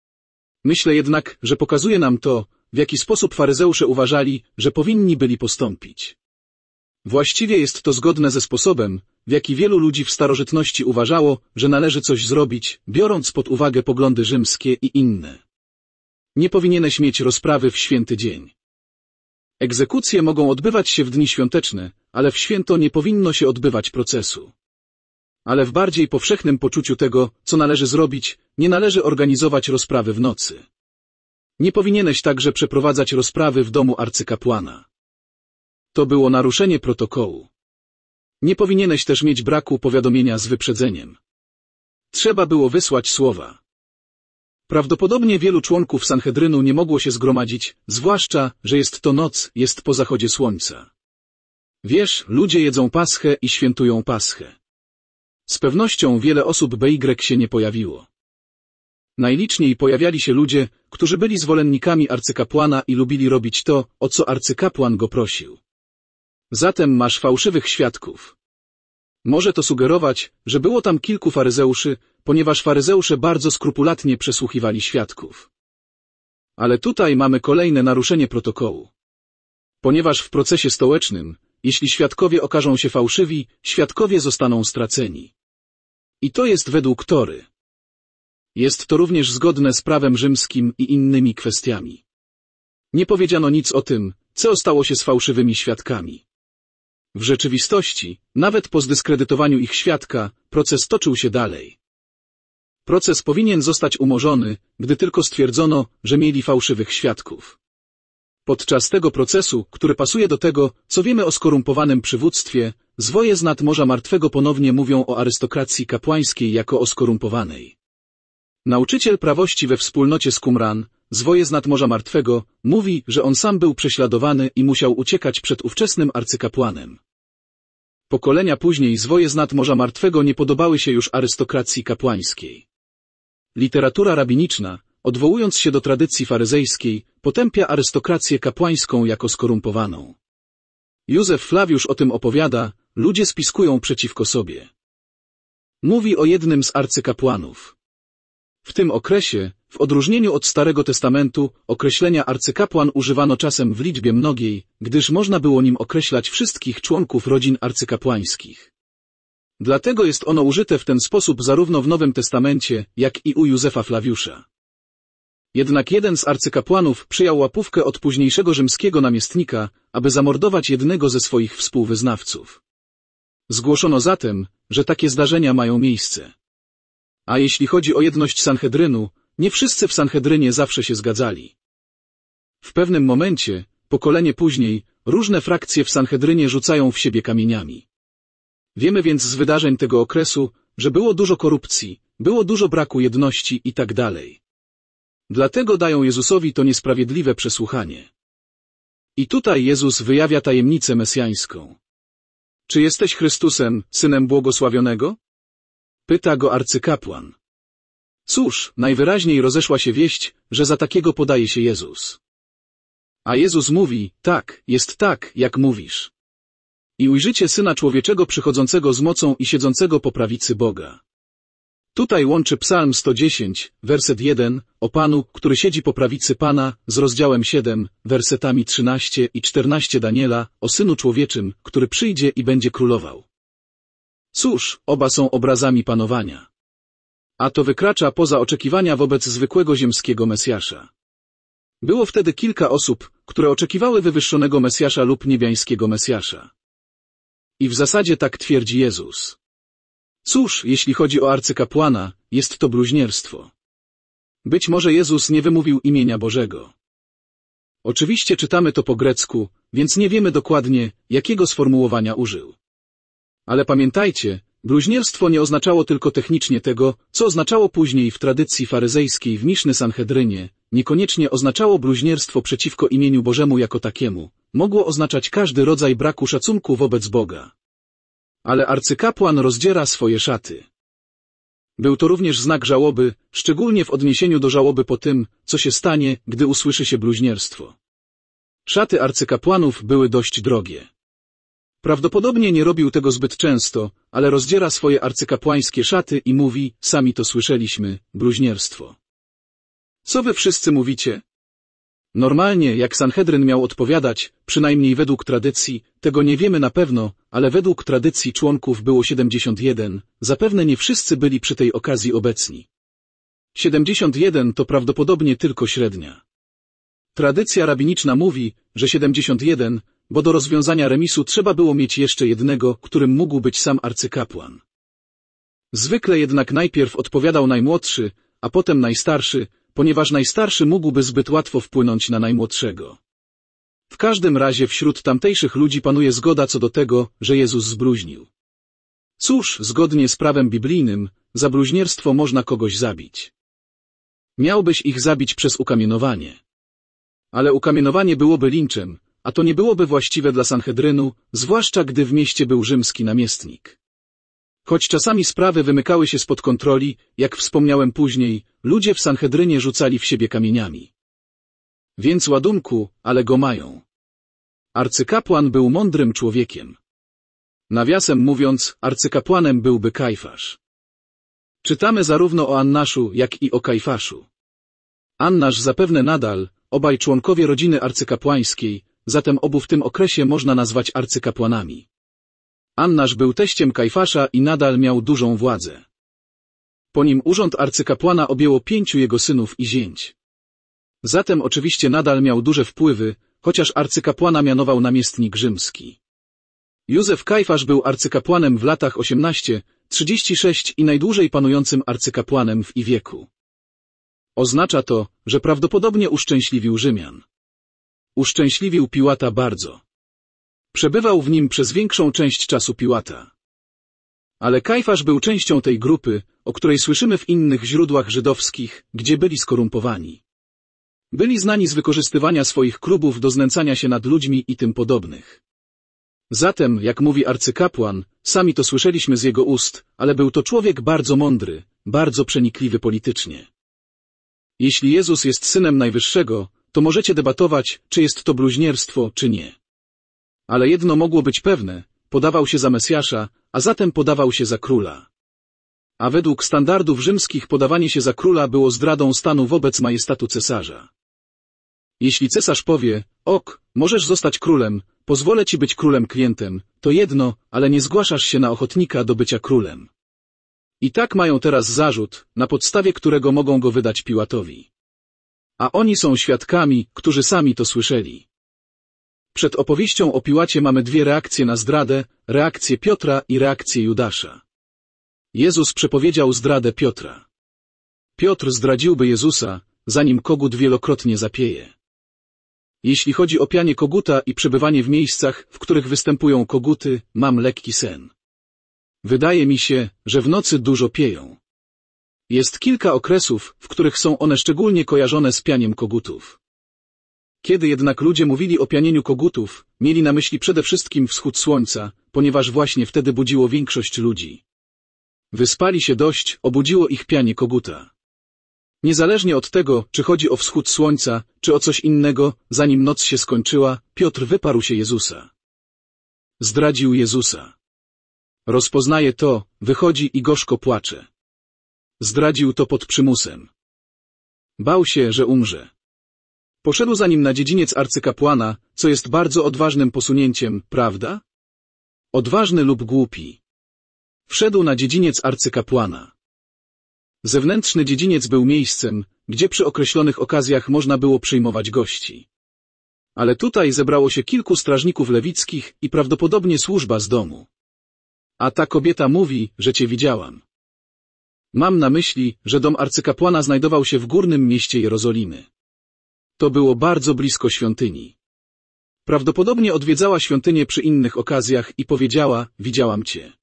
Myślę jednak, że pokazuje nam to, w jaki sposób faryzeusze uważali, że powinni byli postąpić. Właściwie jest to zgodne ze sposobem, w jaki wielu ludzi w starożytności uważało, że należy coś zrobić, biorąc pod uwagę poglądy rzymskie i inne. Nie powinieneś mieć rozprawy w święty dzień. Egzekucje mogą odbywać się w dni świąteczne, ale w święto nie powinno się odbywać procesu. Ale w bardziej powszechnym poczuciu tego, co należy zrobić, nie należy organizować rozprawy w nocy. Nie powinieneś także przeprowadzać rozprawy w domu arcykapłana. To było naruszenie protokołu. Nie powinieneś też mieć braku powiadomienia z wyprzedzeniem. Trzeba było wysłać słowa. Prawdopodobnie wielu członków Sanhedrynu nie mogło się zgromadzić, zwłaszcza, że jest to noc, jest po zachodzie słońca. Wiesz, ludzie jedzą paschę i świętują paschę. Z pewnością wiele osób B Y się nie pojawiło. Najliczniej pojawiali się ludzie, którzy byli zwolennikami arcykapłana i lubili robić to, o co arcykapłan go prosił. Zatem masz fałszywych świadków. Może to sugerować, że było tam kilku faryzeuszy, ponieważ faryzeusze bardzo skrupulatnie przesłuchiwali świadków. Ale tutaj mamy kolejne naruszenie protokołu. Ponieważ w procesie stołecznym, jeśli świadkowie okażą się fałszywi, świadkowie zostaną straceni. I to jest według Tory. Jest to również zgodne z prawem rzymskim i innymi kwestiami. Nie powiedziano nic o tym, co stało się z fałszywymi świadkami. W rzeczywistości, nawet po zdyskredytowaniu ich świadka, proces toczył się dalej. Proces powinien zostać umorzony, gdy tylko stwierdzono, że mieli fałszywych świadków. Podczas tego procesu, który pasuje do tego, co wiemy o skorumpowanym przywództwie, zwoje z nad Morza Martwego ponownie mówią o arystokracji kapłańskiej jako o skorumpowanej. Nauczyciel prawości we wspólnocie z Qumran, zwoje z nad Morza Martwego, mówi, że on sam był prześladowany i musiał uciekać przed ówczesnym arcykapłanem. Pokolenia później zwoje z nad Morza Martwego nie podobały się już arystokracji kapłańskiej. Literatura rabiniczna, odwołując się do tradycji faryzejskiej, potępia arystokrację kapłańską jako skorumpowaną. Józef Flawiusz o tym opowiada, ludzie spiskują przeciwko sobie. Mówi o jednym z arcykapłanów. W tym okresie, w odróżnieniu od Starego Testamentu, określenia arcykapłan używano czasem w liczbie mnogiej, gdyż można było nim określać wszystkich członków rodzin arcykapłańskich. Dlatego jest ono użyte w ten sposób zarówno w Nowym Testamencie, jak i u Józefa Flawiusza. Jednak jeden z arcykapłanów przyjął łapówkę od późniejszego rzymskiego namiestnika, aby zamordować jednego ze swoich współwyznawców. Zgłoszono zatem, że takie zdarzenia mają miejsce. A jeśli chodzi o jedność Sanhedrynu, nie wszyscy w Sanhedrynie zawsze się zgadzali. W pewnym momencie, pokolenie później, różne frakcje w Sanhedrynie rzucają w siebie kamieniami. Wiemy więc z wydarzeń tego okresu, że było dużo korupcji, było dużo braku jedności i tak dalej. Dlatego dają Jezusowi to niesprawiedliwe przesłuchanie. I tutaj Jezus wyjawia tajemnicę mesjańską. Czy jesteś Chrystusem, Synem Błogosławionego? Pyta go arcykapłan. Cóż, najwyraźniej rozeszła się wieść, że za takiego podaje się Jezus. A Jezus mówi, tak, jest tak, jak mówisz. I ujrzycie Syna Człowieczego przychodzącego z mocą i siedzącego po prawicy Boga. Tutaj łączy Psalm sto dziesięć, werset jeden, o Panu, który siedzi po prawicy Pana, z rozdziałem siedem, wersetami trzynaście i czternaście Daniela, o Synu Człowieczym, który przyjdzie i będzie królował. Cóż, oba są obrazami panowania. A to wykracza poza oczekiwania wobec zwykłego ziemskiego Mesjasza. Było wtedy kilka osób, które oczekiwały wywyższonego Mesjasza lub niebiańskiego Mesjasza. I w zasadzie tak twierdzi Jezus. Cóż, jeśli chodzi o arcykapłana, jest to bluźnierstwo. Być może Jezus nie wymówił imienia Bożego. Oczywiście czytamy to po grecku, więc nie wiemy dokładnie, jakiego sformułowania użył. Ale pamiętajcie, bluźnierstwo nie oznaczało tylko technicznie tego, co oznaczało później w tradycji faryzejskiej w Miszny Sanhedrynie, niekoniecznie oznaczało bluźnierstwo przeciwko imieniu Bożemu jako takiemu, mogło oznaczać każdy rodzaj braku szacunku wobec Boga. Ale arcykapłan rozdziera swoje szaty. Był to również znak żałoby, szczególnie w odniesieniu do żałoby po tym, co się stanie, gdy usłyszy się bluźnierstwo. Szaty arcykapłanów były dość drogie. Prawdopodobnie nie robił tego zbyt często, ale rozdziera swoje arcykapłańskie szaty i mówi, sami to słyszeliśmy, bluźnierstwo. Co wy wszyscy mówicie? Normalnie, jak Sanhedryn miał odpowiadać, przynajmniej według tradycji, tego nie wiemy na pewno, ale według tradycji członków było siedemdziesiąt jeden, zapewne nie wszyscy byli przy tej okazji obecni. siedemdziesiąt jeden to prawdopodobnie tylko średnia. Tradycja rabiniczna mówi, że siedemdziesiąt jeden, bo do rozwiązania remisu trzeba było mieć jeszcze jednego, którym mógł być sam arcykapłan. Zwykle jednak najpierw odpowiadał najmłodszy, a potem najstarszy, ponieważ najstarszy mógłby zbyt łatwo wpłynąć na najmłodszego. W każdym razie wśród tamtejszych ludzi panuje zgoda co do tego, że Jezus zbluźnił. Cóż, zgodnie z prawem biblijnym, za bluźnierstwo można kogoś zabić. Miałbyś ich zabić przez ukamienowanie. Ale ukamienowanie byłoby linczem, a to nie byłoby właściwe dla Sanhedrynu, zwłaszcza gdy w mieście był rzymski namiestnik. Choć czasami sprawy wymykały się spod kontroli, jak wspomniałem później, ludzie w Sanhedrynie rzucali w siebie kamieniami. Więc ładunku, ale go mają. Arcykapłan był mądrym człowiekiem. Nawiasem mówiąc, arcykapłanem byłby Kajfasz. Czytamy zarówno o Annaszu, jak i o Kajfaszu. Annasz zapewne nadal, obaj członkowie rodziny arcykapłańskiej, zatem obu w tym okresie można nazwać arcykapłanami. Annasz był teściem Kajfasza i nadal miał dużą władzę. Po nim urząd arcykapłana objęło pięciu jego synów i zięć. Zatem oczywiście nadal miał duże wpływy, chociaż arcykapłana mianował namiestnik rzymski. Józef Kajfasz był arcykapłanem w latach osiemnaście trzydzieści sześć i najdłużej panującym arcykapłanem w ich wieku. Oznacza to, że prawdopodobnie uszczęśliwił Rzymian. Uszczęśliwił Piłata bardzo. Przebywał w nim przez większą część czasu Piłata. Ale Kajfasz był częścią tej grupy, o której słyszymy w innych źródłach żydowskich, gdzie byli skorumpowani. Byli znani z wykorzystywania swoich klubów do znęcania się nad ludźmi i tym podobnych. Zatem, jak mówi arcykapłan, sami to słyszeliśmy z jego ust, ale był to człowiek bardzo mądry, bardzo przenikliwy politycznie. Jeśli Jezus jest Synem Najwyższego, to możecie debatować, czy jest to bluźnierstwo, czy nie. Ale jedno mogło być pewne, podawał się za Mesjasza, a zatem podawał się za króla. A według standardów rzymskich podawanie się za króla było zdradą stanu wobec majestatu cesarza. Jeśli cesarz powie, ok, możesz zostać królem, pozwolę ci być królem klientem, to jedno, ale nie zgłaszasz się na ochotnika do bycia królem. I tak mają teraz zarzut, na podstawie którego mogą go wydać Piłatowi. A oni są świadkami, którzy sami to słyszeli. Przed opowieścią o Piłacie mamy dwie reakcje na zdradę, reakcję Piotra i reakcję Judasza. Jezus przepowiedział zdradę Piotra. Piotr zdradziłby Jezusa, zanim kogut wielokrotnie zapieje. Jeśli chodzi o pianie koguta i przebywanie w miejscach, w których występują koguty, mam lekki sen. Wydaje mi się, że w nocy dużo pieją. Jest kilka okresów, w których są one szczególnie kojarzone z pianiem kogutów. Kiedy jednak ludzie mówili o pianieniu kogutów, mieli na myśli przede wszystkim wschód słońca, ponieważ właśnie wtedy budziło większość ludzi. Wyspali się dość, obudziło ich pianie koguta. Niezależnie od tego, czy chodzi o wschód słońca, czy o coś innego, zanim noc się skończyła, Piotr wyparł się Jezusa. Zdradził Jezusa. Rozpoznaje to, wychodzi i gorzko płacze. Zdradził to pod przymusem. Bał się, że umrze. Poszedł za nim na dziedziniec arcykapłana, co jest bardzo odważnym posunięciem, prawda? Odważny lub głupi. Wszedł na dziedziniec arcykapłana. Zewnętrzny dziedziniec był miejscem, gdzie przy określonych okazjach można było przyjmować gości. Ale tutaj zebrało się kilku strażników lewickich i prawdopodobnie służba z domu. A ta kobieta mówi, że cię widziałam. Mam na myśli, że dom arcykapłana znajdował się w górnym mieście Jerozolimy. To było bardzo blisko świątyni. Prawdopodobnie odwiedzała świątynię przy innych okazjach i powiedziała, widziałam cię.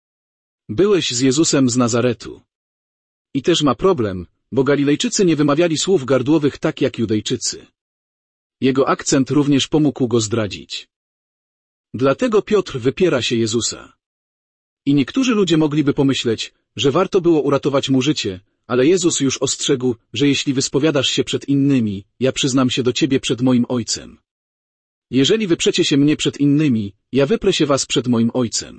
Byłeś z Jezusem z Nazaretu. I też ma problem, bo Galilejczycy nie wymawiali słów gardłowych tak jak Judejczycy. Jego akcent również pomógł go zdradzić. Dlatego Piotr wypiera się Jezusa. I niektórzy ludzie mogliby pomyśleć, że warto było uratować mu życie, ale Jezus już ostrzegł, że jeśli wyspowiadasz się przed innymi, ja przyznam się do ciebie przed moim Ojcem. Jeżeli wyprzecie się mnie przed innymi, ja wyprę się was przed moim Ojcem.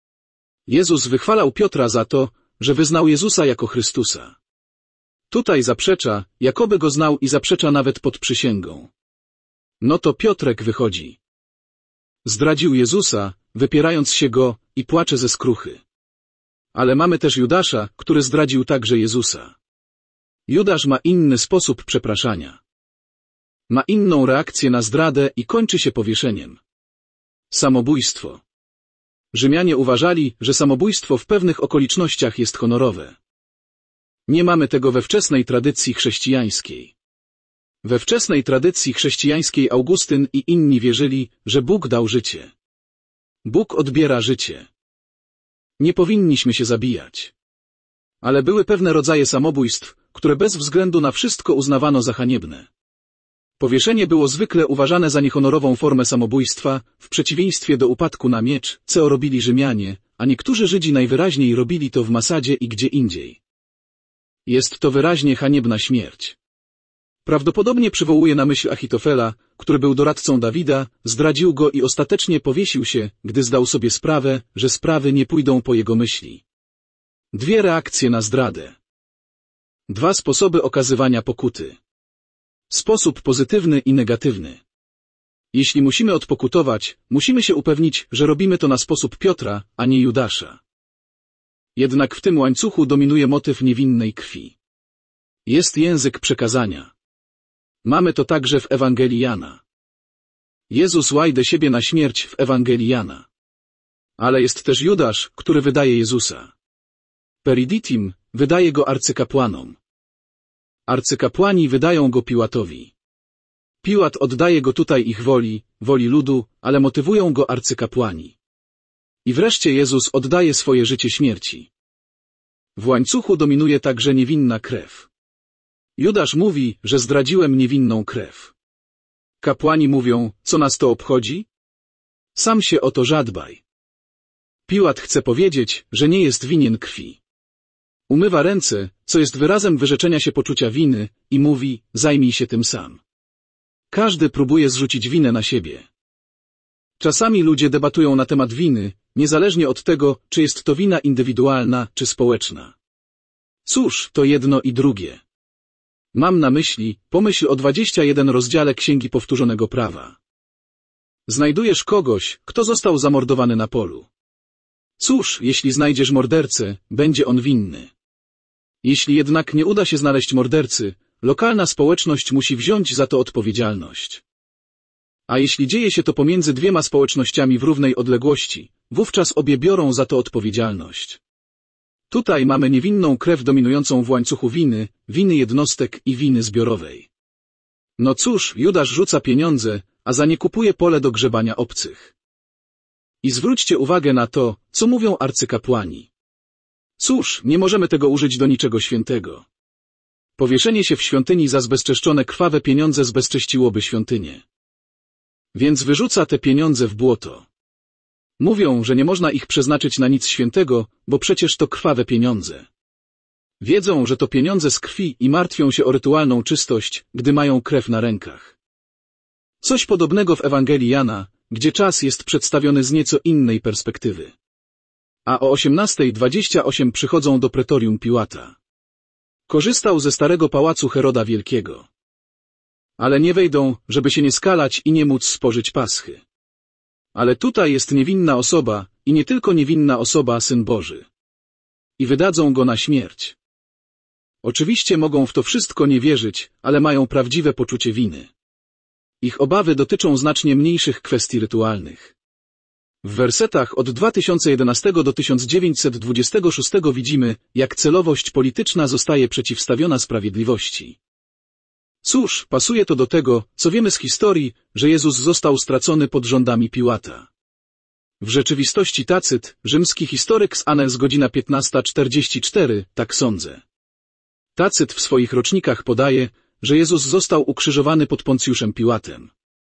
Jezus wychwalał Piotra za to, że wyznał Jezusa jako Chrystusa. Tutaj zaprzecza, jakoby go znał i zaprzecza nawet pod przysięgą. No to Piotrek wychodzi. Zdradził Jezusa, wypierając się go i płacze ze skruchy. Ale mamy też Judasza, który zdradził także Jezusa. Judasz ma inny sposób przepraszania. Ma inną reakcję na zdradę i kończy się powieszeniem. Samobójstwo. Rzymianie uważali, że samobójstwo w pewnych okolicznościach jest honorowe. Nie mamy tego we wczesnej tradycji chrześcijańskiej. We wczesnej tradycji chrześcijańskiej Augustyn i inni wierzyli, że Bóg dał życie. Bóg odbiera życie. Nie powinniśmy się zabijać. Ale były pewne rodzaje samobójstw, które bez względu na wszystko uznawano za haniebne. Powieszenie było zwykle uważane za niehonorową formę samobójstwa, w przeciwieństwie do upadku na miecz, co robili Rzymianie, a niektórzy Żydzi najwyraźniej robili to w Masadzie i gdzie indziej. Jest to wyraźnie haniebna śmierć. Prawdopodobnie przywołuje na myśl Achitofela, który był doradcą Dawida, zdradził go i ostatecznie powiesił się, gdy zdał sobie sprawę, że sprawy nie pójdą po jego myśli. Dwie reakcje na zdradę. Dwa sposoby okazywania pokuty. Sposób pozytywny i negatywny. Jeśli musimy odpokutować, musimy się upewnić, że robimy to na sposób Piotra, a nie Judasza. Jednak w tym łańcuchu dominuje motyw niewinnej krwi. Jest język przekazania. Mamy to także w Ewangelii Jana. Jezus łajde siebie na śmierć w Ewangelii Jana. Ale jest też Judasz, który wydaje Jezusa. Periditim wydaje go arcykapłanom. Arcykapłani wydają go Piłatowi. Piłat oddaje go tutaj ich woli, woli ludu, ale motywują go arcykapłani. I wreszcie Jezus oddaje swoje życie śmierci. W łańcuchu dominuje także niewinna krew. Judasz mówi, że zdradziłem niewinną krew. Kapłani mówią, co nas to obchodzi? Sam się o to zadbaj. Piłat chce powiedzieć, że nie jest winien krwi. Umywa ręce, co jest wyrazem wyrzeczenia się poczucia winy, i mówi, zajmij się tym sam. Każdy próbuje zrzucić winę na siebie. Czasami ludzie debatują na temat winy, niezależnie od tego, czy jest to wina indywidualna, czy społeczna. Cóż, to jedno i drugie. Mam na myśli, pomyśl o dwudziestym pierwszym rozdziale Księgi Powtórzonego Prawa. Znajdujesz kogoś, kto został zamordowany na polu. Cóż, jeśli znajdziesz mordercę, będzie on winny. Jeśli jednak nie uda się znaleźć mordercy, lokalna społeczność musi wziąć za to odpowiedzialność. A jeśli dzieje się to pomiędzy dwiema społecznościami w równej odległości, wówczas obie biorą za to odpowiedzialność. Tutaj mamy niewinną krew dominującą w łańcuchu winy, winy jednostek i winy zbiorowej. No cóż, Judasz rzuca pieniądze, a za nie kupuje pole do grzebania obcych. I zwróćcie uwagę na to, co mówią arcykapłani. Cóż, nie możemy tego użyć do niczego świętego. Powieszenie się w świątyni za zbezczeszczone krwawe pieniądze zbezcześciłoby świątynię. Więc wyrzuca te pieniądze w błoto. Mówią, że nie można ich przeznaczyć na nic świętego, bo przecież to krwawe pieniądze. Wiedzą, że to pieniądze z krwi i martwią się o rytualną czystość, gdy mają krew na rękach. Coś podobnego w Ewangelii Jana, gdzie czas jest przedstawiony z nieco innej perspektywy. A o osiemnasta dwadzieścia osiem przychodzą do pretorium Piłata. Korzystał ze starego pałacu Heroda Wielkiego. Ale nie wejdą, żeby się nie skalać i nie móc spożyć paschy. Ale tutaj jest niewinna osoba, i nie tylko niewinna osoba, Syn Boży. I wydadzą go na śmierć. Oczywiście mogą w to wszystko nie wierzyć, ale mają prawdziwe poczucie winy. Ich obawy dotyczą znacznie mniejszych kwestii rytualnych. W wersetach od dwa tysiące jedenastego do tysiąc dziewięćset dwudziestego szóstego widzimy, jak celowość polityczna zostaje przeciwstawiona sprawiedliwości. Cóż, pasuje to do tego, co wiemy z historii, że Jezus został stracony pod rządami Piłata. W rzeczywistości Tacyt, rzymski historyk z Annals godzina piętnasta czterdzieści cztery, tak sądzę. Tacyt w swoich rocznikach podaje, że Jezus został ukrzyżowany pod Poncjuszem Piłatem.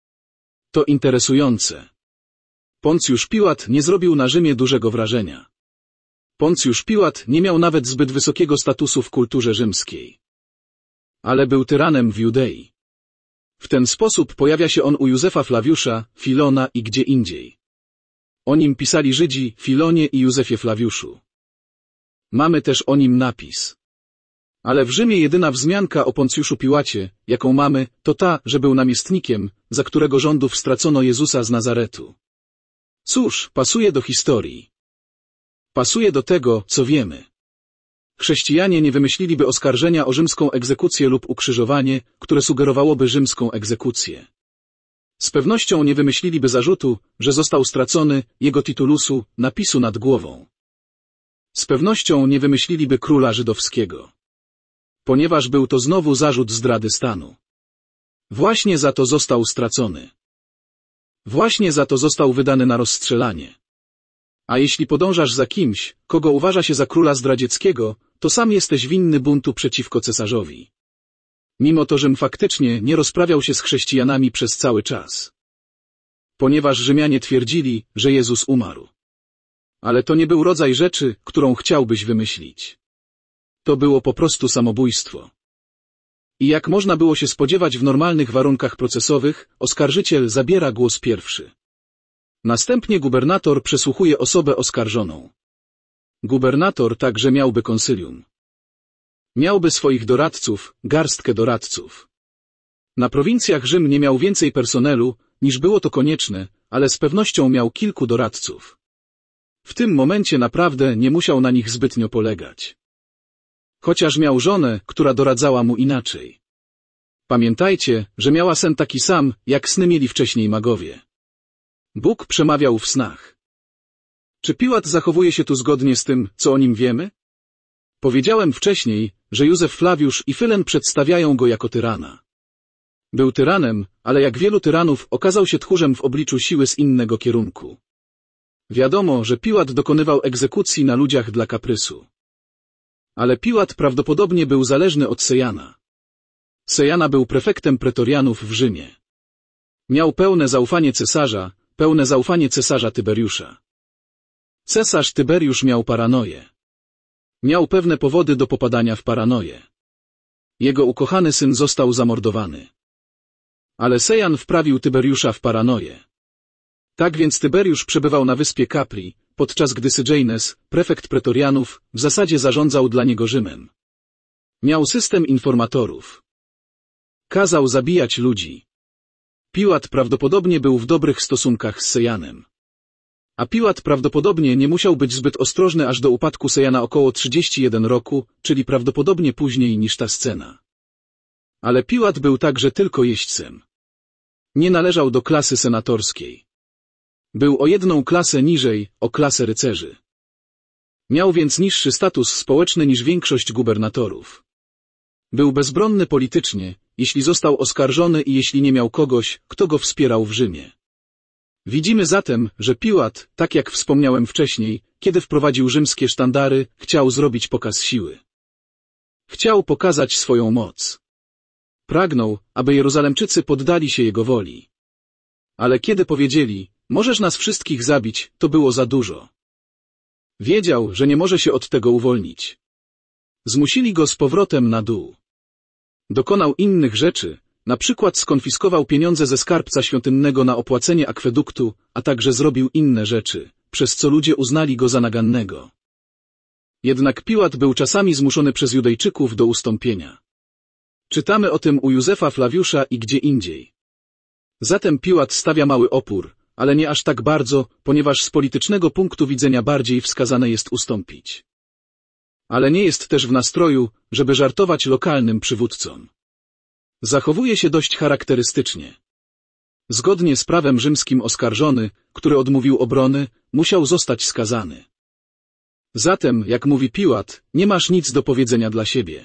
To interesujące. Poncjusz Piłat nie zrobił na Rzymie dużego wrażenia. Poncjusz Piłat nie miał nawet zbyt wysokiego statusu w kulturze rzymskiej. Ale był tyranem w Judei. W ten sposób pojawia się on u Józefa Flawiusza, Filona i gdzie indziej. O nim pisali Żydzi, Filonie i Józefie Flawiuszu. Mamy też o nim napis. Ale w Rzymie jedyna wzmianka o Poncjuszu Piłacie, jaką mamy, to ta, że był namiestnikiem, za którego rządów stracono Jezusa z Nazaretu. Cóż, pasuje do historii. Pasuje do tego, co wiemy. Chrześcijanie nie wymyśliliby oskarżenia o rzymską egzekucję lub ukrzyżowanie, które sugerowałoby rzymską egzekucję. Z pewnością nie wymyśliliby zarzutu, że został stracony, jego titulusu, napisu nad głową. Z pewnością nie wymyśliliby króla żydowskiego. Ponieważ był to znowu zarzut zdrady stanu. Właśnie za to został stracony. Właśnie za to został wydany na rozstrzelanie. A jeśli podążasz za kimś, kogo uważa się za króla zdradzieckiego, to sam jesteś winny buntu przeciwko cesarzowi. Mimo to Rzym faktycznie nie rozprawiał się z chrześcijanami przez cały czas. Ponieważ Rzymianie twierdzili, że Jezus umarł. Ale to nie był rodzaj rzeczy, którą chciałbyś wymyślić. To było po prostu samobójstwo. I jak można było się spodziewać w normalnych warunkach procesowych, oskarżyciel zabiera głos pierwszy. Następnie gubernator przesłuchuje osobę oskarżoną. Gubernator także miałby konsylium. Miałby swoich doradców, garstkę doradców. Na prowincjach Rzym nie miał więcej personelu, niż było to konieczne, ale z pewnością miał kilku doradców. W tym momencie naprawdę nie musiał na nich zbytnio polegać. Chociaż miał żonę, która doradzała mu inaczej. Pamiętajcie, że miała sen taki sam, jak sny mieli wcześniej magowie. Bóg przemawiał w snach. Czy Piłat zachowuje się tu zgodnie z tym, co o nim wiemy? Powiedziałem wcześniej, że Józef Flawiusz i Fylen przedstawiają go jako tyrana. Był tyranem, ale jak wielu tyranów okazał się tchórzem w obliczu siły z innego kierunku. Wiadomo, że Piłat dokonywał egzekucji na ludziach dla kaprysu. Ale Piłat prawdopodobnie był zależny od Sejana. Sejana był prefektem pretorianów w Rzymie. Miał pełne zaufanie cesarza, pełne zaufanie cesarza Tyberiusza. Cesarz Tyberiusz miał paranoję. Miał pewne powody do popadania w paranoję. Jego ukochany syn został zamordowany. Ale Sejan wprawił Tyberiusza w paranoję. Tak więc Tyberiusz przebywał na wyspie Capri, podczas gdy Sejanus, prefekt pretorianów, w zasadzie zarządzał dla niego Rzymem. Miał system informatorów. Kazał zabijać ludzi. Piłat prawdopodobnie był w dobrych stosunkach z Sejanem. A Piłat prawdopodobnie nie musiał być zbyt ostrożny aż do upadku Sejana około trzydzieści jeden roku, czyli prawdopodobnie później niż ta scena. Ale Piłat był także tylko jeźdźcem. Nie należał do klasy senatorskiej. Był o jedną klasę niżej, o klasę rycerzy. Miał więc niższy status społeczny niż większość gubernatorów. Był bezbronny politycznie, jeśli został oskarżony i jeśli nie miał kogoś, kto go wspierał w Rzymie. Widzimy zatem, że Piłat, tak jak wspomniałem wcześniej, kiedy wprowadził rzymskie sztandary, chciał zrobić pokaz siły. Chciał pokazać swoją moc. Pragnął, aby Jerozolemczycy poddali się jego woli. Ale kiedy powiedzieli, możesz nas wszystkich zabić, to było za dużo. Wiedział, że nie może się od tego uwolnić. Zmusili go z powrotem na dół. Dokonał innych rzeczy, na przykład skonfiskował pieniądze ze skarbca świątynnego na opłacenie akweduktu, a także zrobił inne rzeczy, przez co ludzie uznali go za nagannego. Jednak Piłat był czasami zmuszony przez Judejczyków do ustąpienia. Czytamy o tym u Józefa Flawiusza i gdzie indziej. Zatem Piłat stawia mały opór, ale nie aż tak bardzo, ponieważ z politycznego punktu widzenia bardziej wskazane jest ustąpić. Ale nie jest też w nastroju, żeby żartować lokalnym przywódcom. Zachowuje się dość charakterystycznie. Zgodnie z prawem rzymskim oskarżony, który odmówił obrony, musiał zostać skazany. Zatem, jak mówi Piłat, nie masz nic do powiedzenia dla siebie.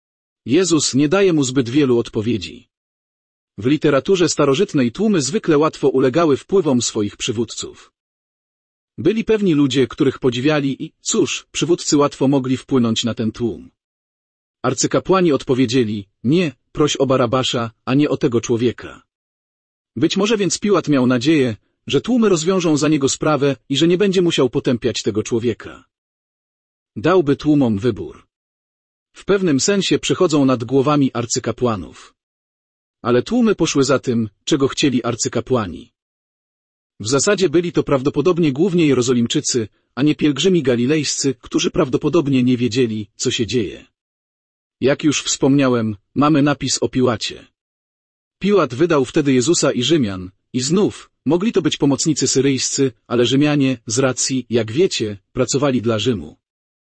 Jezus nie daje mu zbyt wielu odpowiedzi. W literaturze starożytnej tłumy zwykle łatwo ulegały wpływom swoich przywódców. Byli pewni ludzie, których podziwiali i, cóż, przywódcy łatwo mogli wpłynąć na ten tłum. Arcykapłani odpowiedzieli, nie, proś o Barabasza, a nie o tego człowieka. Być może więc Piłat miał nadzieję, że tłumy rozwiążą za niego sprawę i że nie będzie musiał potępiać tego człowieka. Dałby tłumom wybór. W pewnym sensie przechodzą nad głowami arcykapłanów. Ale tłumy poszły za tym, czego chcieli arcykapłani. W zasadzie byli to prawdopodobnie głównie Jerozolimczycy, a nie pielgrzymi galilejscy, którzy prawdopodobnie nie wiedzieli, co się dzieje. Jak już wspomniałem, mamy napis o Piłacie. Piłat wydał wtedy Jezusa i Rzymian, i znów, mogli to być pomocnicy syryjscy, ale Rzymianie, z racji, jak wiecie, pracowali dla Rzymu.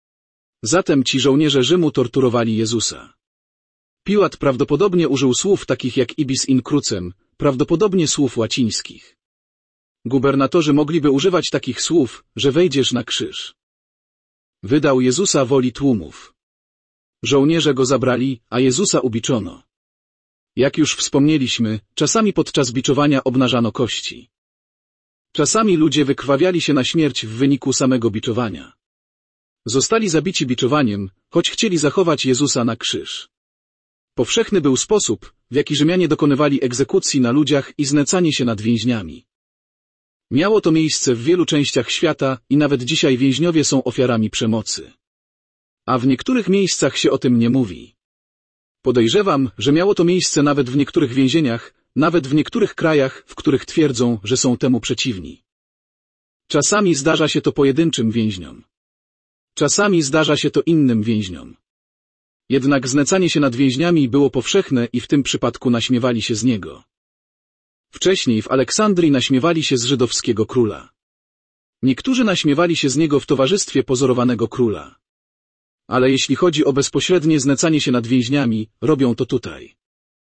Zatem ci żołnierze Rzymu torturowali Jezusa. Piłat prawdopodobnie użył słów takich jak ibis in crucem, prawdopodobnie słów łacińskich. Gubernatorzy mogliby używać takich słów, że wejdziesz na krzyż. Wydał Jezusa woli tłumów. Żołnierze go zabrali, a Jezusa ubiczono. Jak już wspomnieliśmy, czasami podczas biczowania obnażano kości. Czasami ludzie wykrwawiali się na śmierć w wyniku samego biczowania. Zostali zabici biczowaniem, choć chcieli zachować Jezusa na krzyż. Powszechny był sposób, w jaki Rzymianie dokonywali egzekucji na ludziach i znęcanie się nad więźniami. Miało to miejsce w wielu częściach świata i nawet dzisiaj więźniowie są ofiarami przemocy. A w niektórych miejscach się o tym nie mówi. Podejrzewam, że miało to miejsce nawet w niektórych więzieniach, nawet w niektórych krajach, w których twierdzą, że są temu przeciwni. Czasami zdarza się to pojedynczym więźniom. Czasami zdarza się to innym więźniom. Jednak znęcanie się nad więźniami było powszechne i w tym przypadku naśmiewali się z niego. Wcześniej w Aleksandrii naśmiewali się z żydowskiego króla. Niektórzy naśmiewali się z niego w towarzystwie pozorowanego króla. Ale jeśli chodzi o bezpośrednie znęcanie się nad więźniami, robią to tutaj.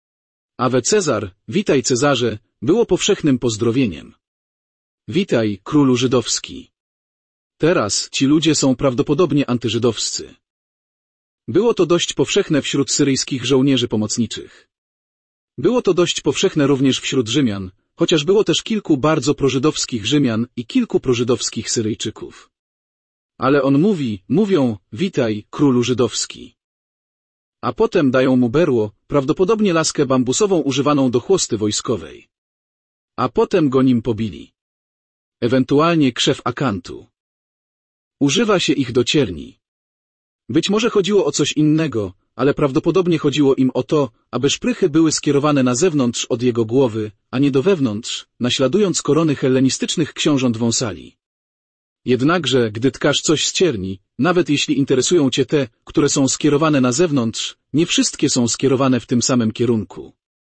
Awe Cezar, witaj Cezarze, było powszechnym pozdrowieniem. Witaj, królu żydowski. Teraz ci ludzie są prawdopodobnie antyżydowscy. Było to dość powszechne wśród syryjskich żołnierzy pomocniczych. Było to dość powszechne również wśród Rzymian, chociaż było też kilku bardzo prożydowskich Rzymian i kilku prożydowskich Syryjczyków. Ale on mówi, mówią, witaj, królu żydowski. A potem dają mu berło, prawdopodobnie laskę bambusową używaną do chłosty wojskowej. A potem go nim pobili. Ewentualnie krzew akantu. Używa się ich do cierni. Być może chodziło o coś innego, ale prawdopodobnie chodziło im o to, aby szprychy były skierowane na zewnątrz od jego głowy, a nie do wewnątrz, naśladując korony hellenistycznych książąt wąsali. Jednakże, gdy tkasz coś z cierni, nawet jeśli interesują cię te, które są skierowane na zewnątrz, nie wszystkie są skierowane w tym samym kierunku.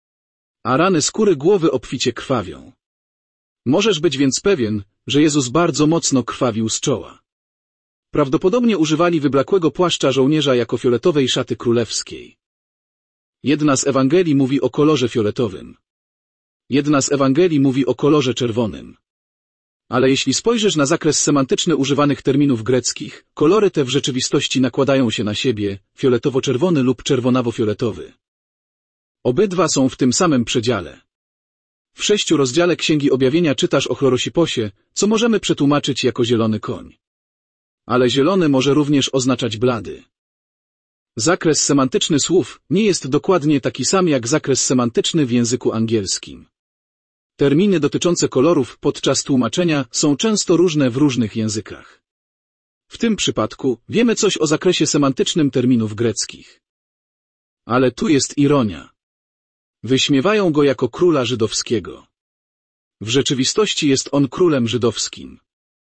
A rany skóry głowy obficie krwawią. Możesz być więc pewien, że Jezus bardzo mocno krwawił z czoła. Prawdopodobnie używali wyblakłego płaszcza żołnierza jako fioletowej szaty królewskiej. Jedna z Ewangelii mówi o kolorze fioletowym. Jedna z Ewangelii mówi o kolorze czerwonym. Ale jeśli spojrzysz na zakres semantyczny używanych terminów greckich, kolory te w rzeczywistości nakładają się na siebie, fioletowo-czerwony lub czerwonawo-fioletowy. Obydwa są w tym samym przedziale. W sześciu rozdziale Księgi Objawienia czytasz o chlorosiposie, co możemy przetłumaczyć jako zielony koń. Ale zielony może również oznaczać blady. Zakres semantyczny słów nie jest dokładnie taki sam jak zakres semantyczny w języku angielskim. Terminy dotyczące kolorów podczas tłumaczenia są często różne w różnych językach. W tym przypadku wiemy coś o zakresie semantycznym terminów greckich. Ale tu jest ironia. Wyśmiewają go jako króla żydowskiego. W rzeczywistości jest on królem żydowskim.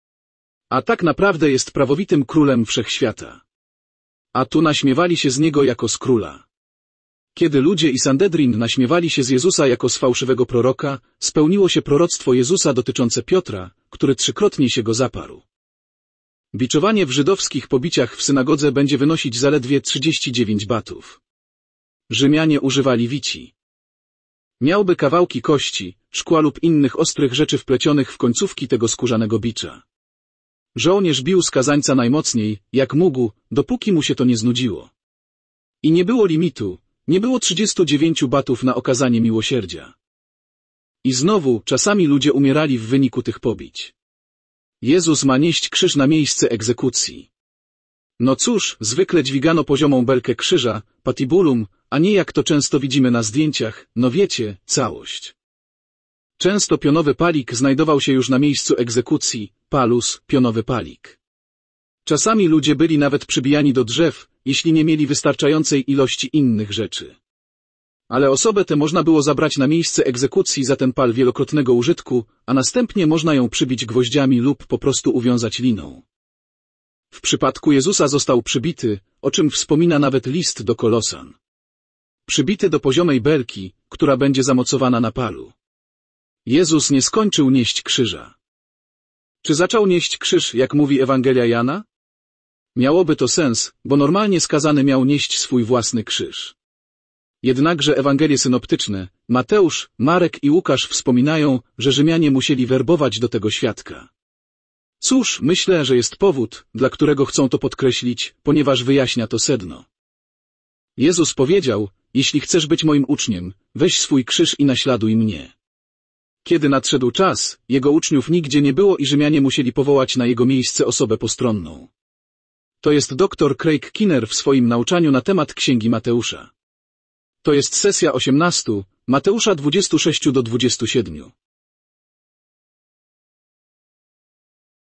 A tak naprawdę jest prawowitym królem wszechświata. A tu naśmiewali się z niego jako z króla. Kiedy ludzie i Sandedrin naśmiewali się z Jezusa jako z fałszywego proroka, spełniło się proroctwo Jezusa dotyczące Piotra, który trzykrotnie się go zaparł. Biczowanie w żydowskich pobiciach w synagodze będzie wynosić zaledwie trzydzieści dziewięć batów. Rzymianie używali wici. Miałby kawałki kości, szkła lub innych ostrych rzeczy wplecionych w końcówki tego skórzanego bicza. Żołnierz bił skazańca najmocniej, jak mógł, dopóki mu się to nie znudziło. I nie było limitu, nie było trzydziestu dziewięciu batów na okazanie miłosierdzia. I znowu, czasami ludzie umierali w wyniku tych pobić. Jezus ma nieść krzyż na miejsce egzekucji. No cóż, zwykle dźwigano poziomą belkę krzyża, patibulum, a nie jak to często widzimy na zdjęciach, no wiecie, całość. Często pionowy palik znajdował się już na miejscu egzekucji, palus, pionowy palik. Czasami ludzie byli nawet przybijani do drzew, jeśli nie mieli wystarczającej ilości innych rzeczy. Ale osobę tę można było zabrać na miejsce egzekucji za ten pal wielokrotnego użytku, a następnie można ją przybić gwoździami lub po prostu uwiązać liną. W przypadku Jezusa został przybity, o czym wspomina nawet list do Kolosan. Przybity do poziomej belki, która będzie zamocowana na palu. Jezus nie skończył nieść krzyża. Czy zaczął nieść krzyż, jak mówi Ewangelia Jana? Miałoby to sens, bo normalnie skazany miał nieść swój własny krzyż. Jednakże Ewangelie synoptyczne, Mateusz, Marek i Łukasz wspominają, że Rzymianie musieli werbować do tego świadka. Cóż, myślę, że jest powód, dla którego chcą to podkreślić, ponieważ wyjaśnia to sedno. Jezus powiedział, jeśli chcesz być moim uczniem, weź swój krzyż i naśladuj mnie. Kiedy nadszedł czas, jego uczniów nigdzie nie było i Rzymianie musieli powołać na jego miejsce osobę postronną. To jest doktor Craig Keener w swoim nauczaniu na temat Księgi Mateusza. To jest sesja osiemnastu, Mateusza dwudziestu sześciu do dwudziestu siedmiu.